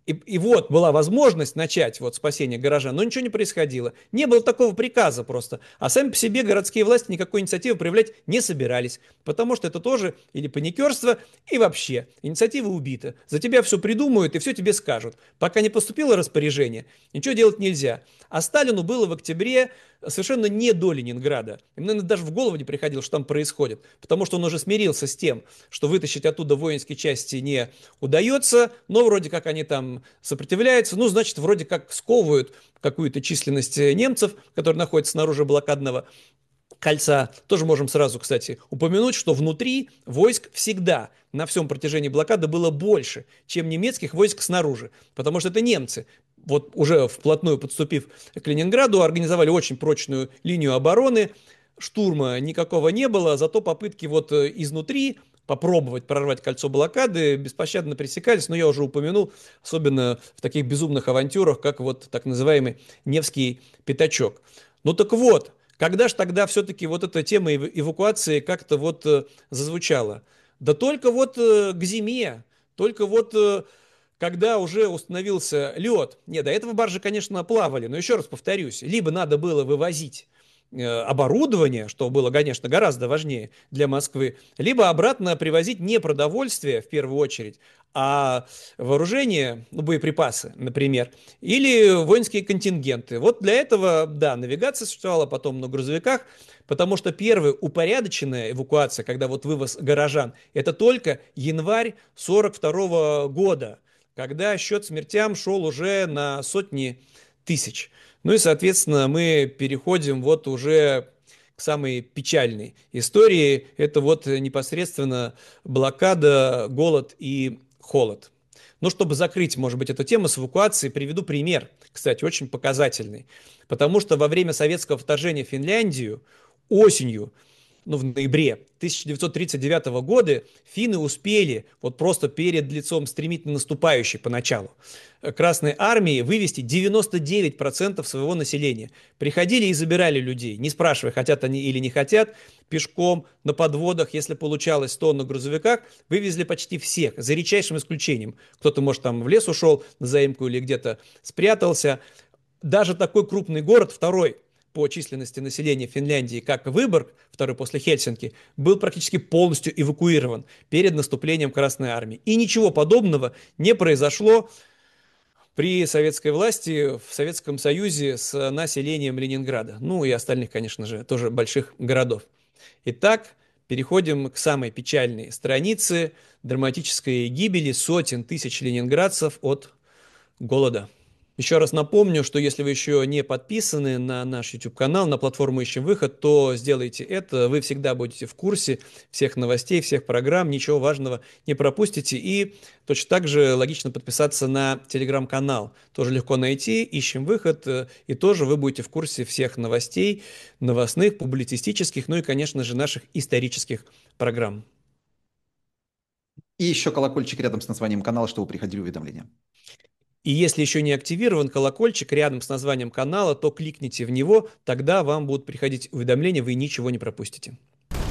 И вот была возможность начать вот спасение горожан, но ничего не происходило. Не было такого приказа просто. А сами по себе городские власти никакой инициативы проявлять не собирались, потому что это тоже или паникерство, и вообще инициатива убита. За тебя все придумают и все тебе скажут. Пока не поступило распоряжение, ничего делать нельзя. А Сталину было в октябре совершенно не до Ленинграда. Ему, наверное, даже в голову не приходило, что там происходит, потому что он уже смирился с тем, что вытащить оттуда воинские части не удается, но вроде как они там сопротивляются, ну, значит, вроде как сковывают какую-то численность немцев, которые находятся снаружи блокадного кольца. Тоже можем сразу, кстати, упомянуть, что внутри войск всегда на всем протяжении блокады было больше, чем немецких войск снаружи, потому что это немцы. Вот уже вплотную подступив к Ленинграду, организовали очень прочную линию обороны, штурма никакого не было, зато попытки вот изнутри попробовать прорвать кольцо блокады беспощадно пресекались, но я уже упомянул, особенно в таких безумных авантюрах, как вот так называемый Невский пятачок. Ну так вот, когда же тогда все-таки вот эта тема эвакуации как-то вот зазвучала? Да только вот к зиме, только вот когда уже установился лед. Не, до этого баржи, конечно, плавали, но еще раз повторюсь, либо надо было вывозить оборудование, что было, конечно, гораздо важнее для Москвы, либо обратно привозить не продовольствие в первую очередь, а вооружение, ну, боеприпасы, например, или воинские контингенты. Вот для этого, да, навигация существовала потом на грузовиках, потому что первая упорядоченная эвакуация, когда вот вывоз горожан, это только январь 1942 года, когда счет смертям шел уже на сотни тысяч. Ну и, соответственно, мы переходим вот уже к самой печальной истории. Это вот непосредственно блокада, голод и холод. Ну, чтобы закрыть, может быть, эту тему с эвакуацией, приведу пример, кстати, очень показательный. Потому что во время советского вторжения в Финляндию осенью, ну, в ноябре 1939 года финны успели вот просто перед лицом стремительно наступающей поначалу Красной Армии вывести 99% своего населения. Приходили и забирали людей, не спрашивая, хотят они или не хотят, пешком, на подводах, если получалось, то на грузовиках, вывезли почти всех, за редчайшим исключением. Кто-то, может, там в лес ушел на заимку или где-то спрятался. Даже такой крупный город, второй по численности населения Финляндии, как Выборг, второй после Хельсинки, был практически полностью эвакуирован перед наступлением Красной Армии. И ничего подобного не произошло при советской власти в Советском Союзе с населением Ленинграда. Ну и остальных, конечно же, тоже больших городов. Итак, переходим к самой печальной странице драматической гибели сотен тысяч ленинградцев от голода. Еще раз напомню, что если вы еще не подписаны на наш YouTube-канал, на платформу «Ищем выход», то сделайте это. Вы всегда будете в курсе всех новостей, всех программ, ничего важного не пропустите. И точно так же логично подписаться на телеграм-канал. Тоже легко найти, «Ищем выход», и тоже вы будете в курсе всех новостей, новостных, публицистических, ну и, конечно же, наших исторических программ. И еще колокольчик рядом с названием канала, чтобы приходили уведомления. И если еще не активирован колокольчик рядом с названием канала, то кликните в него, тогда вам будут приходить уведомления, вы ничего не пропустите.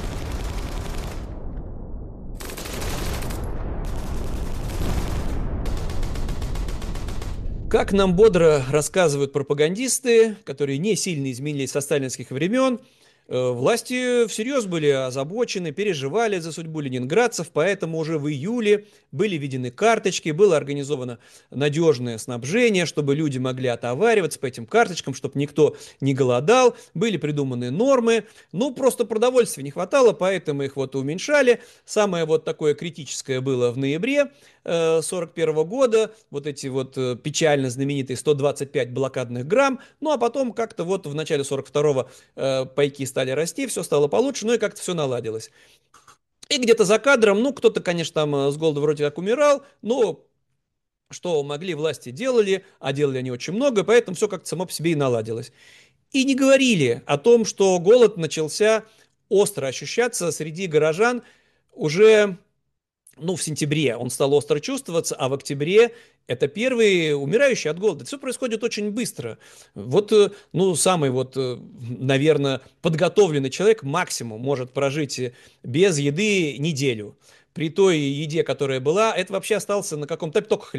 Как нам бодро рассказывают пропагандисты, которые не сильно изменились со сталинских времен, власти всерьез были озабочены, переживали за судьбу ленинградцев, поэтому уже в июле были введены карточки, было организовано надежное снабжение, чтобы люди могли отовариваться по этим карточкам, чтобы никто не голодал, были придуманы нормы, ну просто продовольствия не хватало, поэтому их вот уменьшали. Самое вот такое критическое было в ноябре 1941 года, вот эти вот печально знаменитые 125 блокадных грамм, ну а потом как-то вот в начале 1942 пайки стали расти, все стало получше, ну и как-то все наладилось. И где-то за кадром, ну кто-то, конечно, там с голоду вроде как умирал, но что могли, власти делали, а делали они очень много, поэтому все как-то само по себе и наладилось. И не говорили о том, что голод начался остро ощущаться среди горожан уже, ну, в сентябре он стал остро чувствоваться, а в октябре это первые умирающие от голода. Все происходит очень быстро. Вот, ну, самый вот, наверное, подготовленный человек максимум может прожить без еды неделю. При той еде, которая была, это вообще остался на каком-то только хлеб.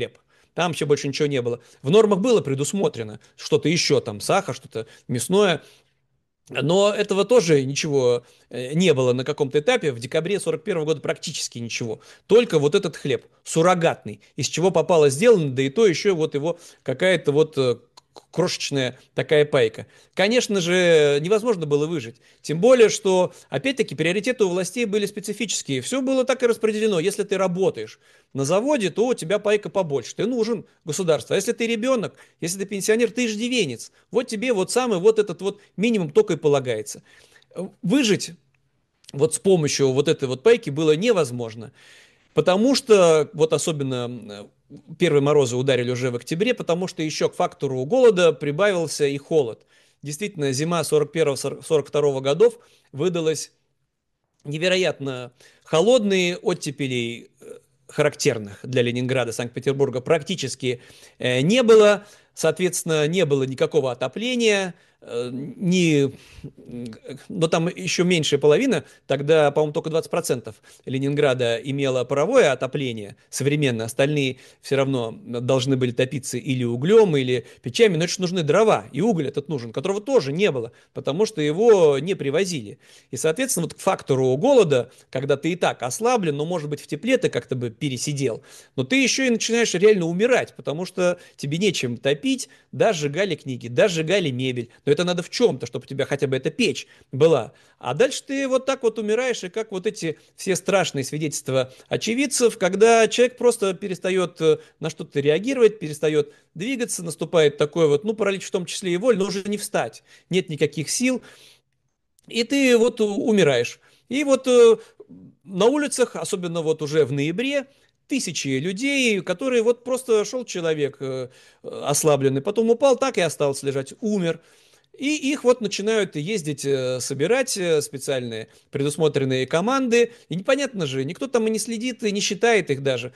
там вообще больше ничего не было. В нормах было предусмотрено что-то еще, там сахар, что-то мясное, но этого тоже ничего не было на каком-то этапе. В декабре 41 года практически ничего. Только вот этот хлеб, суррогатный, из чего попало сделано, да и то еще вот его какая-то вот крошечная такая пайка. Конечно же, невозможно было выжить. Тем более, что, опять-таки, приоритеты у властей были специфические. Все было так и распределено. Если ты работаешь на заводе, то у тебя пайка побольше. Ты нужен государству. А если ты ребенок, если ты пенсионер, ты иждивенец. Вот тебе вот самый вот этот вот минимум только и полагается. Выжить вот с помощью вот этой вот пайки было невозможно. Потому что, вот особенно первые морозы ударили уже в октябре, потому что еще к фактору голода прибавился и холод. Действительно, зима 41-42 годов выдалась невероятно холодные, оттепелей характерных для Ленинграда, Санкт-Петербурга практически не было. Соответственно, не было никакого отопления, но там еще меньшая половина, тогда, по-моему, только 20% Ленинграда имело паровое отопление современное, остальные все равно должны были топиться или углем, или печами, но это же нужны дрова, и уголь этот нужен, которого тоже не было, потому что его не привозили. И, соответственно, вот к фактору голода, когда ты и так ослаблен, но, может быть, в тепле ты как-то бы пересидел, но ты еще и начинаешь реально умирать, потому что тебе нечем топить, да, сжигали книги, да, сжигали мебель, но это надо в чем-то, чтобы у тебя хотя бы эта печь была. А дальше ты вот так вот умираешь, и как вот эти все страшные свидетельства очевидцев, когда человек просто перестает на что-то реагировать, перестает двигаться, наступает такой вот, ну, паралич в том числе и воли, но уже не встать, нет никаких сил, и ты вот умираешь. И вот на улицах, особенно вот уже в ноябре, тысячи людей, которые вот просто шел человек ослабленный, потом упал, так и остался лежать, умер. И их вот начинают ездить, собирать специальные предусмотренные команды. И непонятно же, никто там и не следит, и не считает их даже.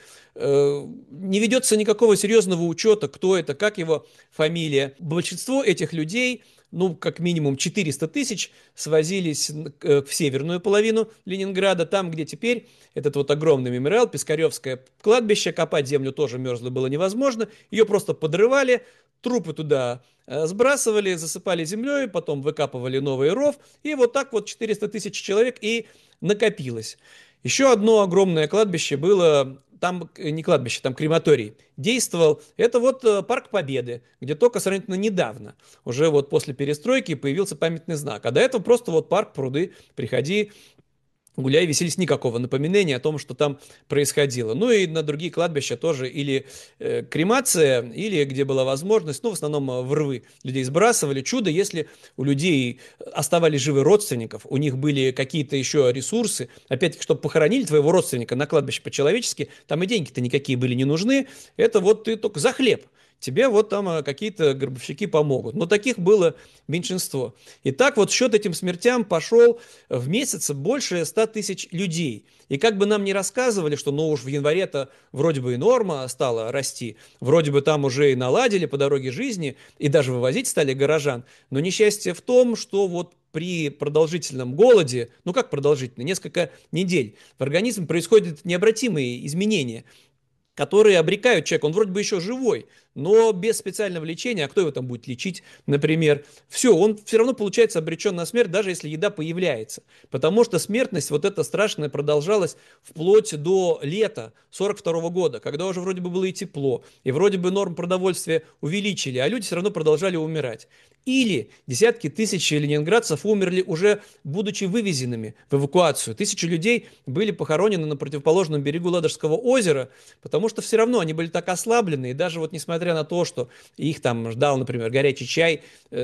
Не ведется никакого серьезного учета, кто это, как его фамилия. Большинство этих людей, ну, как минимум 400 тысяч, свозились в северную половину Ленинграда, там, где теперь этот вот огромный мемориал, Пискаревское кладбище, копать землю тоже мерзло было невозможно. Ее просто подрывали, трупы туда сбрасывали, засыпали землей, потом выкапывали новый ров, и вот так вот 400 тысяч человек и накопилось. Еще одно огромное кладбище было, там не кладбище, там крематорий действовал, это вот Парк Победы, где только сравнительно недавно, уже вот после перестройки появился памятный знак, а до этого просто вот парк, пруды, приходи, гуляй, веселись, никакого напоминания о том, что там происходило. Ну и на другие кладбища тоже или кремация, или где была возможность, ну в основном в рвы людей сбрасывали. Чудо, если у людей оставались живы родственников, у них были какие-то еще ресурсы, опять-таки, чтобы похоронили твоего родственника на кладбище по-человечески, там и деньги-то никакие были не нужны, это вот ты только за хлеб. Тебе вот там какие-то гробовщики помогут. Но таких было меньшинство. И так вот счет этим смертям пошел в месяц больше 100 тысяч людей. И как бы нам ни рассказывали, что ну уж в январе-то вроде бы и норма стала расти, вроде бы там уже и наладили по дороге жизни, и даже вывозить стали горожан. Но несчастье в том, что вот при продолжительном голоде, ну как продолжительно, несколько недель, в организме происходят необратимые изменения, которые обрекают человека, он вроде бы еще живой, но без специального лечения, а кто его там будет лечить, например, все, он все равно получается обречен на смерть, даже если еда появляется, потому что смертность вот эта страшная продолжалась вплоть до лета 42 года, когда уже вроде бы было и тепло, и вроде бы норм продовольствия увеличили, а люди все равно продолжали умирать. Или десятки тысяч ленинградцев умерли уже будучи вывезенными в эвакуацию. Тысячи людей были похоронены на противоположном берегу Ладожского озера, потому что все равно они были так ослаблены, и даже вот несмотря на то, что их там ждал, например, горячий чай,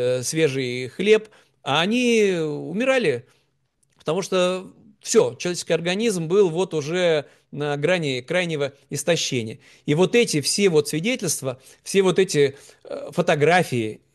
свежий хлеб, а они умирали, потому что все, человеческий организм был вот уже на грани крайнего истощения. И вот эти все вот свидетельства, все вот эти фотографии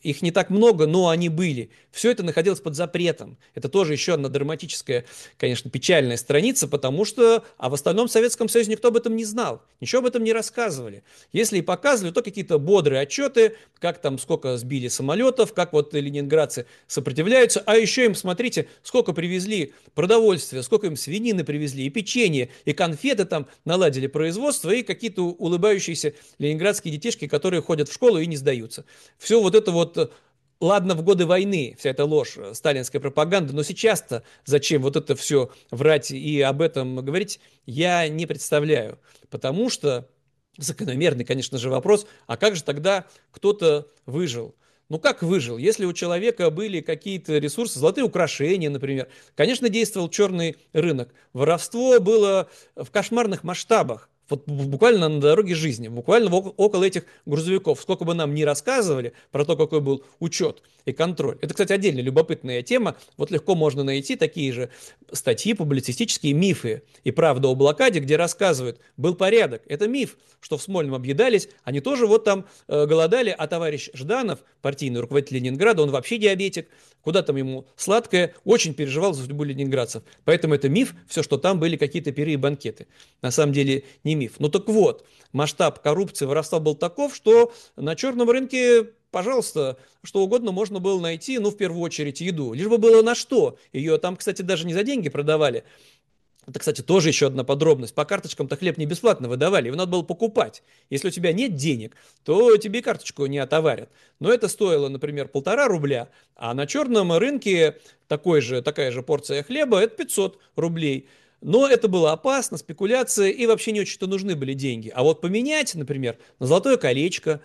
их не так много, но они были. Все это находилось под запретом. Это тоже еще одна драматическая, конечно, печальная страница, потому что, а в остальном Советском Союзе никто об этом не знал, ничего об этом не рассказывали. Если и показывали, то какие-то бодрые отчеты, как там, сколько сбили самолетов, как вот ленинградцы сопротивляются, а еще им, смотрите, сколько привезли продовольствия, сколько им свинины привезли, и печенье, и конфеты там наладили производство, и какие-то улыбающиеся ленинградские детишки, которые ходят в школу и не сдаются. Все вот это вот, ладно, в годы войны вся эта ложь, сталинская пропаганда, но сейчас-то зачем вот это все врать и об этом говорить, я не представляю. Потому что закономерный, конечно же, вопрос, а как же тогда кто-то выжил? Ну как выжил? Если у человека были какие-то ресурсы, золотые украшения, например, конечно, действовал черный рынок. Воровство было в кошмарных масштабах. Вот буквально на дороге жизни, буквально около этих грузовиков. Сколько бы нам ни рассказывали про то, какой был учет и контроль. Это, кстати, отдельно любопытная тема. Вот легко можно найти такие же статьи, публицистические мифы и правда о блокаде, где рассказывают, был порядок. Это миф, что в Смольном объедались, они тоже вот там голодали, а товарищ Жданов, партийный руководитель Ленинграда, он вообще диабетик, куда там ему сладкое, очень переживал за судьбу ленинградцев. Поэтому это миф, все, что там были какие-то пиры и банкеты. На самом деле не миф. Ну так вот, масштаб коррупции, воровства был таков, что на черном рынке, пожалуйста, что угодно можно было найти, ну, в первую очередь, еду. Лишь бы было на что. Ее там, кстати, даже не за деньги продавали. Это, кстати, тоже еще одна подробность. По карточкам-то хлеб не бесплатно выдавали, его надо было покупать. Если у тебя нет денег, то тебе карточку не отоварят. Но это стоило, например, 1,5 рубля, а на черном рынке такая же порция хлеба – это 500 рублей. Но это было опасно, спекуляция, и вообще не очень-то нужны были деньги. А вот поменять, например, на золотое колечко,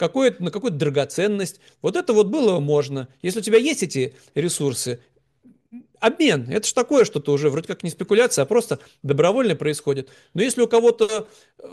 на какую-то драгоценность, вот это вот было можно. Если у тебя есть эти ресурсы, обмен, это же такое что-то уже, вроде как не спекуляция, а просто добровольно происходит. Но если у кого-то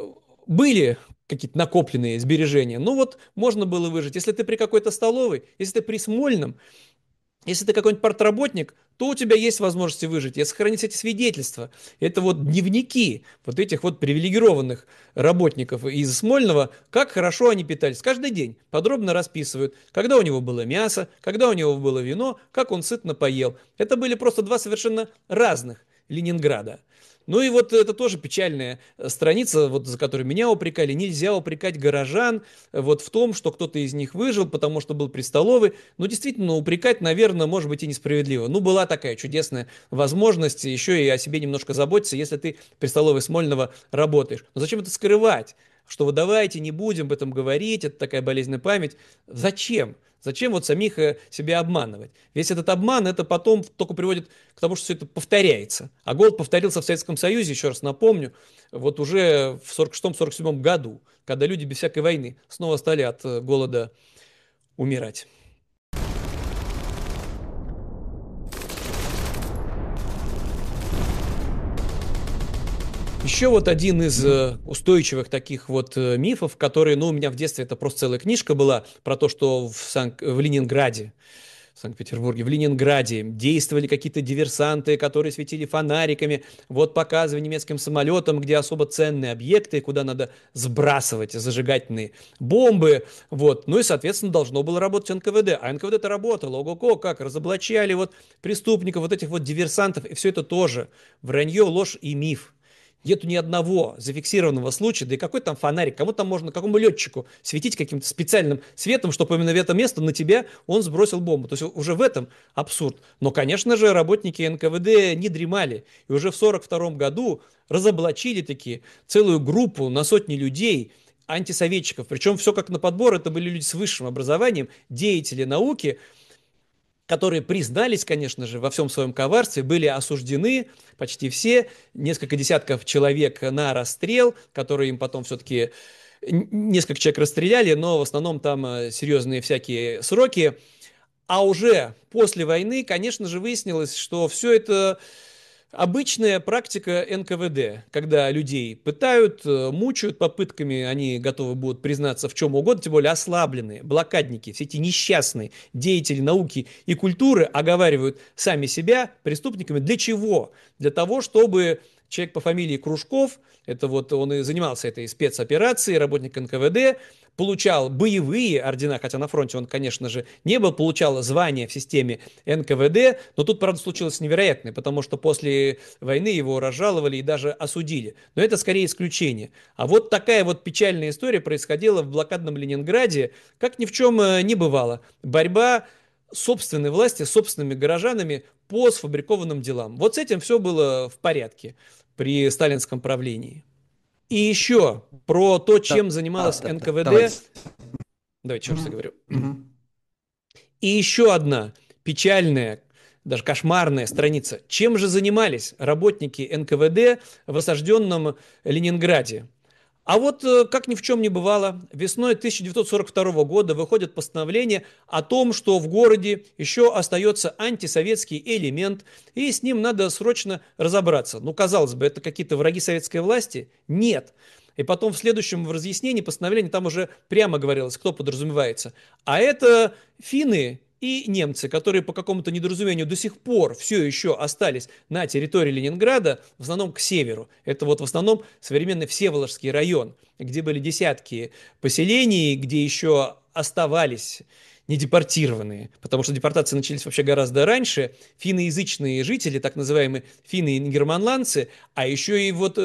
были какие-то накопленные сбережения, ну вот можно было выжить. Если ты при какой-то столовой, если ты при Смольном, если ты какой-нибудь партработник, то у тебя есть возможности выжить. И сохранить эти свидетельства. Это вот дневники вот этих вот привилегированных работников из Смольного, как хорошо они питались. Каждый день подробно расписывают, когда у него было мясо, когда у него было вино, как он сытно поел. Это были просто два совершенно разных Ленинграда. Ну и вот это тоже печальная страница, вот, за которую меня упрекали. Нельзя упрекать горожан вот в том, что кто-то из них выжил, потому что был при столовой. Ну, действительно, упрекать, наверное, может быть и несправедливо. Ну, была такая чудесная возможность еще и о себе немножко заботиться, если ты при столовой Смольного работаешь. Но зачем это скрывать? Что вот давайте не будем об этом говорить, это такая болезненная память. Зачем? Зачем вот самих себя обманывать? Весь этот обман, это потом только приводит к тому, что все это повторяется. А голод повторился в Советском Союзе, еще раз напомню, вот уже в 1946-1947 году, когда люди без всякой войны снова стали от голода умирать. Еще вот один из устойчивых таких вот мифов, которые, ну, у меня в детстве это просто целая книжка была про то, что в Ленинграде, в Санкт-Петербурге, в Ленинграде действовали какие-то диверсанты, которые светили фонариками, вот показывая немецким самолетам, где особо ценные объекты, куда надо сбрасывать зажигательные бомбы, вот, ну и, соответственно, должно было работать НКВД, а НКВД-то работало, ого-го, как разоблачали вот преступников, вот этих вот диверсантов, и все это тоже вранье, ложь и миф. Нету ни одного зафиксированного случая, да и какой там фонарик, кому там можно, какому летчику светить каким-то специальным светом, чтобы именно в это место на тебя он сбросил бомбу. То есть уже в этом абсурд. Но, конечно же, работники НКВД не дремали. И уже в 1942 году разоблачили такие целую группу на сотни людей, антисоветчиков. Причем все как на подбор, это были люди с высшим образованием, деятели науки, которые признались, конечно же, во всем своем коварстве, были осуждены почти все, несколько десятков человек на расстрел, которые им потом все-таки несколько человек расстреляли, но в основном там серьезные всякие сроки. А уже после войны, конечно же, выяснилось, что все это обычная практика НКВД, когда людей пытают, мучают попытками, они готовы будут признаться в чем угодно, тем более ослабленные, блокадники, все эти несчастные деятели науки и культуры оговаривают сами себя преступниками. Для чего? Для того, чтобы человек по фамилии Кружков, это вот он и занимался этой спецоперацией, работник НКВД, получал боевые ордена, хотя на фронте он, конечно же, не был, получал звание в системе НКВД, но тут, правда, случилось невероятное, потому что после войны его разжаловали и даже осудили. Но это скорее исключение. А вот такая вот печальная история происходила в блокадном Ленинграде, как ни в чем не бывало. Борьба собственной власти с собственными горожанами по сфабрикованным делам. Вот с этим все было в порядке при сталинском правлении. И еще про то, Да, чем занималась да, да, давайте. НКВД. Давайте еще раз Мгм. говорю. Мгм. И еще одна печальная, даже кошмарная страница. Чем же занимались работники НКВД в осажденном Ленинграде? А вот, как ни в чем не бывало, весной 1942 года выходит постановление о том, что в городе еще остается антисоветский элемент, и с ним надо срочно разобраться. Ну, казалось бы, это какие-то враги советской власти? Нет. И потом в следующем в разъяснении постановления там уже прямо говорилось, кто подразумевается. А это финны и немцы, которые по какому-то недоразумению до сих пор все еще остались на территории Ленинграда, в основном к северу. Это вот в основном современный Всеволожский район, где были десятки поселений, где еще оставались недепортированные, потому что депортации начались вообще гораздо раньше, финноязычные жители, так называемые финны и германландцы, а еще и вот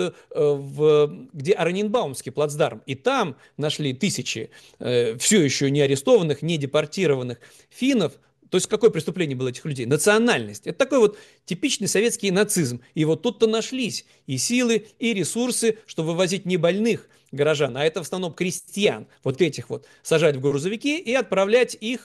где Араньенбаумский плацдарм, и там нашли тысячи все еще не арестованных, не депортированных финнов. То есть какое преступление было этих людей? Национальность. Это такой вот типичный советский нацизм. И вот тут-то нашлись и силы, и ресурсы, чтобы вывозить не больных горожан, а это в основном крестьян, вот этих вот, сажать в грузовики и отправлять их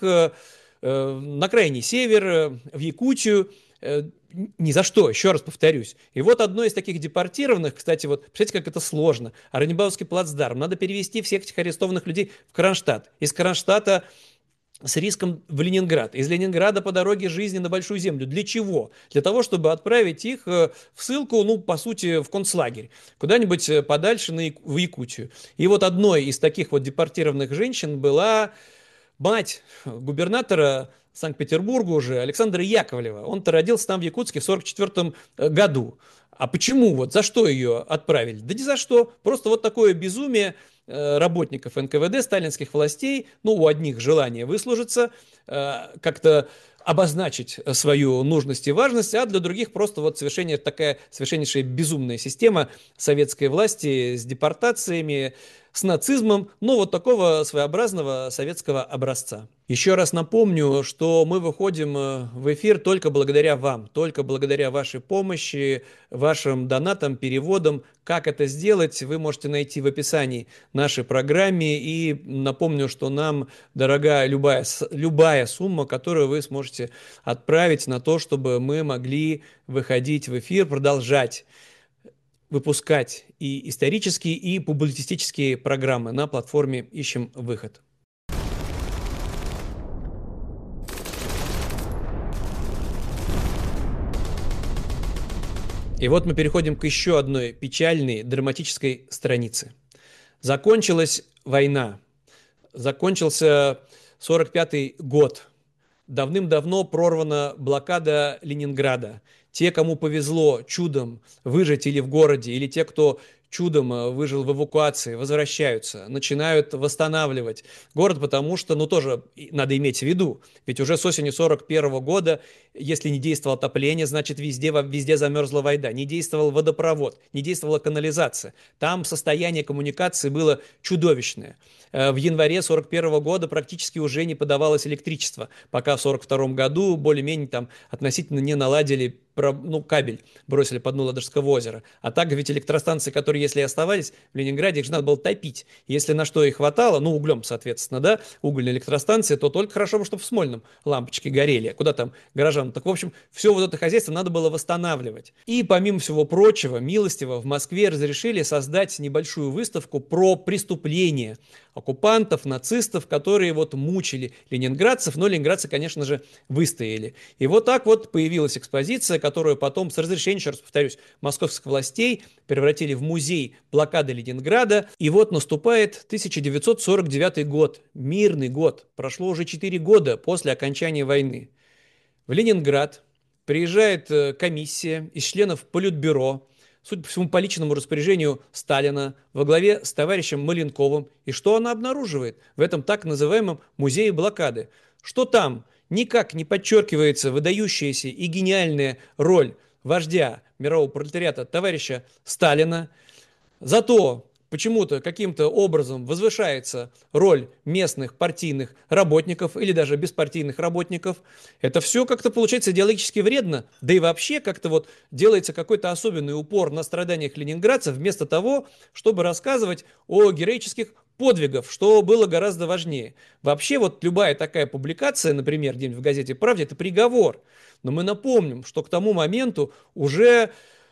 на крайний север, в Якутию, ни за что, еще раз повторюсь. И вот одно из таких депортированных, кстати, вот, представляете, как это сложно, Оренбаумский плацдарм, надо перевести всех этих арестованных людей в Кронштадт. Из Кронштадта с риском в Ленинград. Из Ленинграда по дороге жизни на Большую Землю. Для чего? Для того, чтобы отправить их в ссылку, ну, по сути, в концлагерь. Куда-нибудь подальше в Якутию. И вот одной из таких вот депортированных женщин была мать губернатора Санкт-Петербурга уже, Александра Яковлева. Он-то родился там в Якутске в 1944 году. А почему? Вот за что ее отправили? Да ни за что. Просто вот такое безумие работников НКВД, сталинских властей, ну, у одних желание выслужиться, как-то обозначить свою нужность и важность, а для других просто вот такая совершеннейшая безумная система советской власти с депортациями, с нацизмом, но вот такого своеобразного советского образца. Еще раз напомню, что мы выходим в эфир только благодаря вам, только благодаря вашей помощи, вашим донатам, переводам. Как это сделать, вы можете найти в описании нашей программе. И напомню, что нам дорога любая сумма, которую вы сможете отправить на то, чтобы мы могли выходить в эфир, продолжать выпускать и исторические, и публицистические программы на платформе «Ищем выход». И вот мы переходим к еще одной печальной, драматической странице. Закончилась война, закончился 1945 год. Давным-давно прорвана блокада Ленинграда. Те, кому повезло чудом выжить или в городе, или те, кто чудом выжил в эвакуации, возвращаются, начинают восстанавливать город, потому что, ну, тоже надо иметь в виду, ведь уже с осени 1941 года, если не действовало отопление, значит, везде замерзла вода, не действовал водопровод, не действовала канализация. Там состояние коммуникации было чудовищное. В январе 1941 года практически уже не подавалось электричество, пока в 1942 году более-менее там относительно не наладили кабель бросили по дну Ладожского озера. А так ведь электростанции, которые, если и оставались в Ленинграде, их же надо было топить. Если на что и хватало, ну, углем, соответственно, да, угольные электростанции, то только хорошо бы, чтобы в Смольном лампочки горели. Куда там горожан? Так, в общем, все вот это хозяйство надо было восстанавливать. И, помимо всего прочего, милостиво в Москве разрешили создать небольшую выставку про преступления оккупантов, нацистов, которые вот мучили ленинградцев, но ленинградцы, конечно же, выстояли. И вот так вот появилась экспозиция, которую потом с разрешения, еще раз повторюсь, московских властей превратили в музей блокады Ленинграда. И вот наступает 1949 год, мирный год. Прошло уже 4 года после окончания войны. В Ленинград приезжает комиссия из членов Политбюро, судя по всему, по личному распоряжению Сталина во главе с товарищем Маленковым. И что она обнаруживает в этом так называемом музее блокады? Что там никак не подчеркивается выдающаяся и гениальная роль вождя мирового пролетариата товарища Сталина. Зато почему-то каким-то образом возвышается роль местных партийных работников или даже беспартийных работников. Это все как-то получается идеологически вредно, да и вообще как-то вот делается какой-то особенный упор на страданиях ленинградцев вместо того, чтобы рассказывать о героических подвигов, что было гораздо важнее. Вообще вот любая такая публикация, например, где-нибудь в газете «Правде», это приговор. Но мы напомним, что к тому моменту уже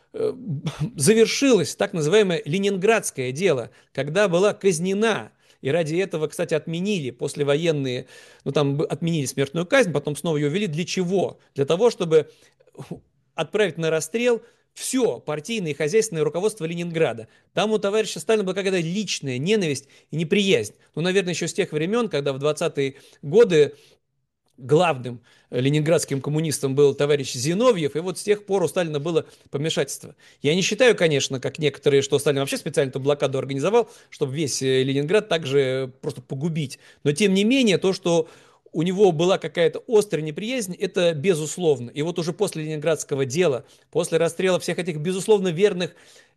завершилось так называемое ленинградское дело, когда была казнена, и ради этого, кстати, отменили послевоенные, ну там отменили смертную казнь, потом снова ее ввели. Для чего? Для того, чтобы отправить на расстрел все партийное и хозяйственное руководство Ленинграда. Там у товарища Сталина была какая-то личная ненависть и неприязнь. Ну, наверное, еще с тех времен, когда в 20-е годы главным ленинградским коммунистом был товарищ Зиновьев, и вот с тех пор у Сталина было помешательство. Я не считаю, конечно, как некоторые, что Сталин вообще специально эту блокаду организовал, чтобы весь Ленинград также просто погубить. Но тем не менее, то, что у него была какая-то острая неприязнь, это безусловно. И вот уже после Ленинградского дела, после расстрела всех этих безусловно верных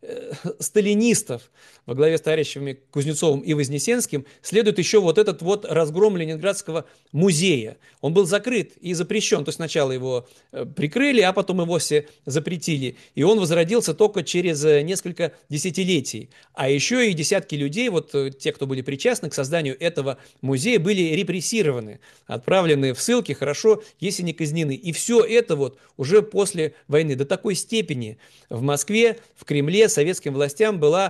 сталинистов во главе с товарищами Кузнецовым и Вознесенским, следует еще вот этот вот разгром Ленинградского музея. Он был закрыт и запрещен. То есть сначала его прикрыли, а потом и вовсе запретили. И он возродился только через несколько десятилетий. А еще и десятки людей, вот те, кто были причастны к созданию этого музея, были репрессированы, отправлены в ссылки, хорошо, если не казнены. И все это вот уже после войны до такой степени в Москве, в Кремле советским властям была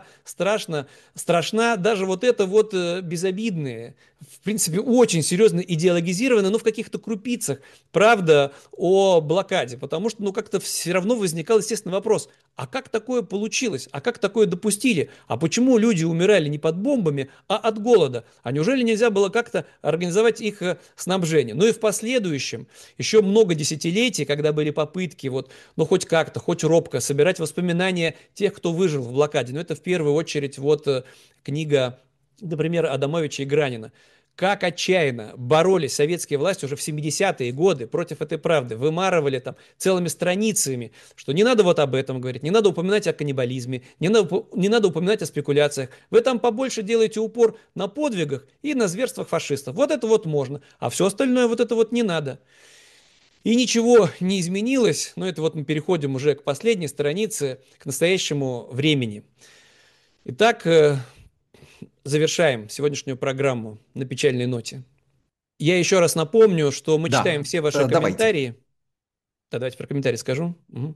страшна даже вот это вот безобидное, в принципе, очень серьезно идеологизированное, но в каких-то крупицах, правда о блокаде. Потому что, ну, как-то все равно возникал, естественно, вопрос, а как такое получилось? А как такое допустили? А почему люди умирали не под бомбами, а от голода? А неужели нельзя было как-то организовать их снабжение? Ну и в последующем, еще много десятилетий, когда были попытки, вот, ну хоть как-то, хоть робко, собирать воспоминания тех, кто выжил в блокаде. Но это в первую очередь вот книга, например, Адамовича и Гранина. Как отчаянно боролись советские власти уже в 70-е годы против этой правды. Вымарывали там целыми страницами, что не надо вот об этом говорить, не надо упоминать о каннибализме, не надо упоминать о спекуляциях. Вы там побольше делаете упор на подвигах и на зверствах фашистов. Вот это вот можно, а все остальное вот это вот не надо. И ничего не изменилось, но это вот мы переходим уже к последней странице, к настоящему времени. Итак, завершаем сегодняшнюю программу на печальной ноте. Я еще раз напомню, что мы читаем Да, все ваши давайте. комментарии. Да, давайте про комментарии скажу. Угу.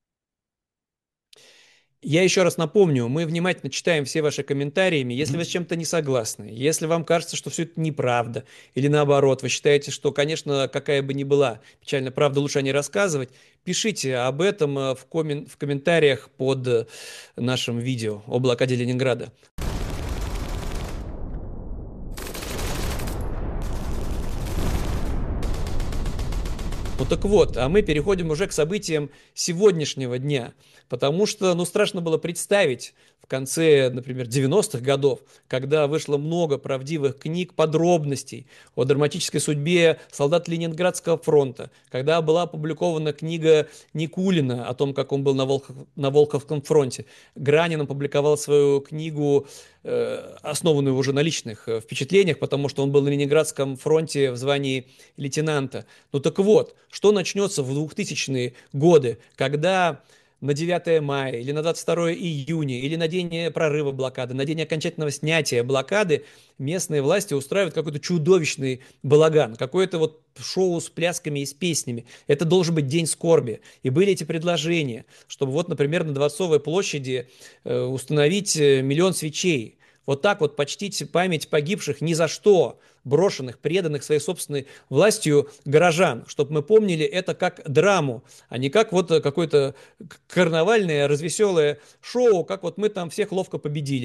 Я еще раз напомню, мы внимательно читаем все ваши комментарии. Если вы с чем-то не согласны, если вам кажется, что все это неправда, или наоборот, вы считаете, что, конечно, какая бы ни была печальная правда, лучше о ней рассказывать, пишите об этом в комментариях под нашим видео о блокаде Ленинграда. Ну так вот, а мы переходим уже к событиям сегодняшнего дня, потому что, ну, страшно было представить в конце, например, 90-х годов, когда вышло много правдивых книг, подробностей о драматической судьбе солдат Ленинградского фронта, когда была опубликована книга Никулина о том, как он был на Волховском фронте. Гранин опубликовал свою книгу, основанную уже на личных впечатлениях, потому что он был на Ленинградском фронте в звании лейтенанта. Ну так вот, что начнется в 2000-е годы, когда на 9 мая или на 22 июня или на день прорыва блокады, на день окончательного снятия блокады местные власти устраивают какой-то чудовищный балаган, какое-то вот шоу с плясками и с песнями. Это должен быть день скорби. И были эти предложения, чтобы вот, например, на Дворцовой площади установить 1 миллион свечей. Вот так вот почтить память погибших ни за что, брошенных, преданных своей собственной властью горожан, чтобы мы помнили это как драму, а не как вот какое-то карнавальное, развеселое шоу, как вот мы там всех ловко победили.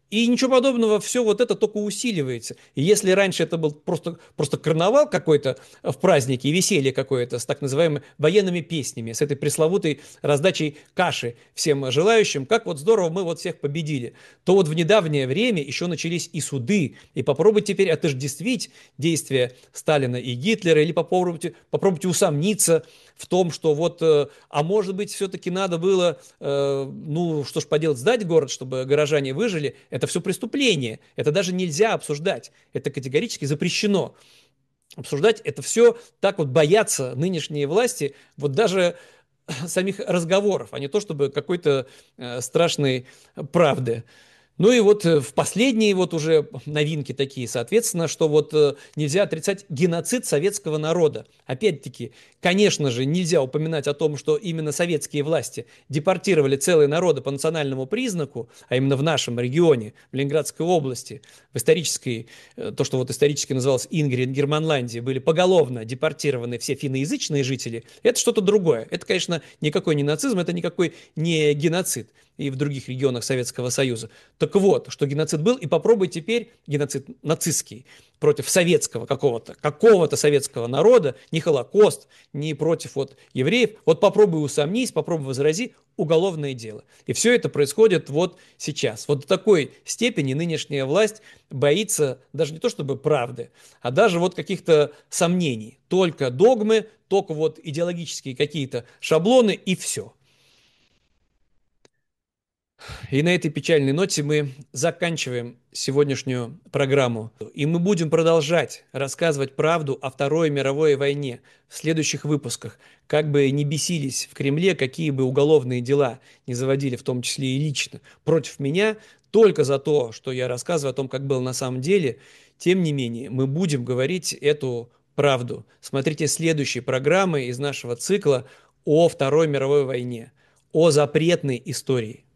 И ничего подобного, все вот это только усиливается. И если раньше это был просто карнавал какой-то в празднике, и веселье какое-то с так называемыми военными песнями, с этой пресловутой раздачей каши всем желающим, как вот здорово мы вот всех победили, то вот в недавнее время еще начались и суды, и попробуйте теперь отождествить действия Сталина и Гитлера, или попробуйте усомниться в том, что вот, а может быть, все-таки надо было, ну, что ж поделать, сдать город, чтобы горожане выжили. Это все преступление. Это даже нельзя обсуждать. Это категорически запрещено. Обсуждать это все так вот боятся нынешние власти, вот даже самих разговоров, а не то, чтобы какой-то страшной правды. Ну и вот в последние вот уже новинки такие, соответственно, что вот нельзя отрицать геноцид советского народа. Опять-таки, конечно же, нельзя упоминать о том, что именно советские власти депортировали целые народы по национальному признаку, а именно в нашем регионе, в Ленинградской области, в исторической, то, что вот исторически называлось Ингрид, Германландии, были поголовно депортированы все финноязычные жители, это что-то другое. Это, конечно, никакой не нацизм, это никакой не геноцид и в других регионах Советского Союза. Так вот, что геноцид был, и попробуй теперь, геноцид нацистский, против советского какого-то советского народа, не Холокост, не против вот евреев, вот попробуй усомнись, попробуй возрази, уголовное дело. И все это происходит вот сейчас. Вот до такой степени нынешняя власть боится даже не то чтобы правды, а даже вот каких-то сомнений. Только догмы, только вот идеологические какие-то шаблоны и все. И на этой печальной ноте мы заканчиваем сегодняшнюю программу. И мы будем продолжать рассказывать правду о Второй мировой войне в следующих выпусках. Как бы ни бесились в Кремле, какие бы уголовные дела не заводили, в том числе и лично, против меня, только за то, что я рассказываю о том, как было на самом деле, тем не менее, мы будем говорить эту правду. Смотрите следующие программы из нашего цикла о Второй мировой войне, о запретной истории.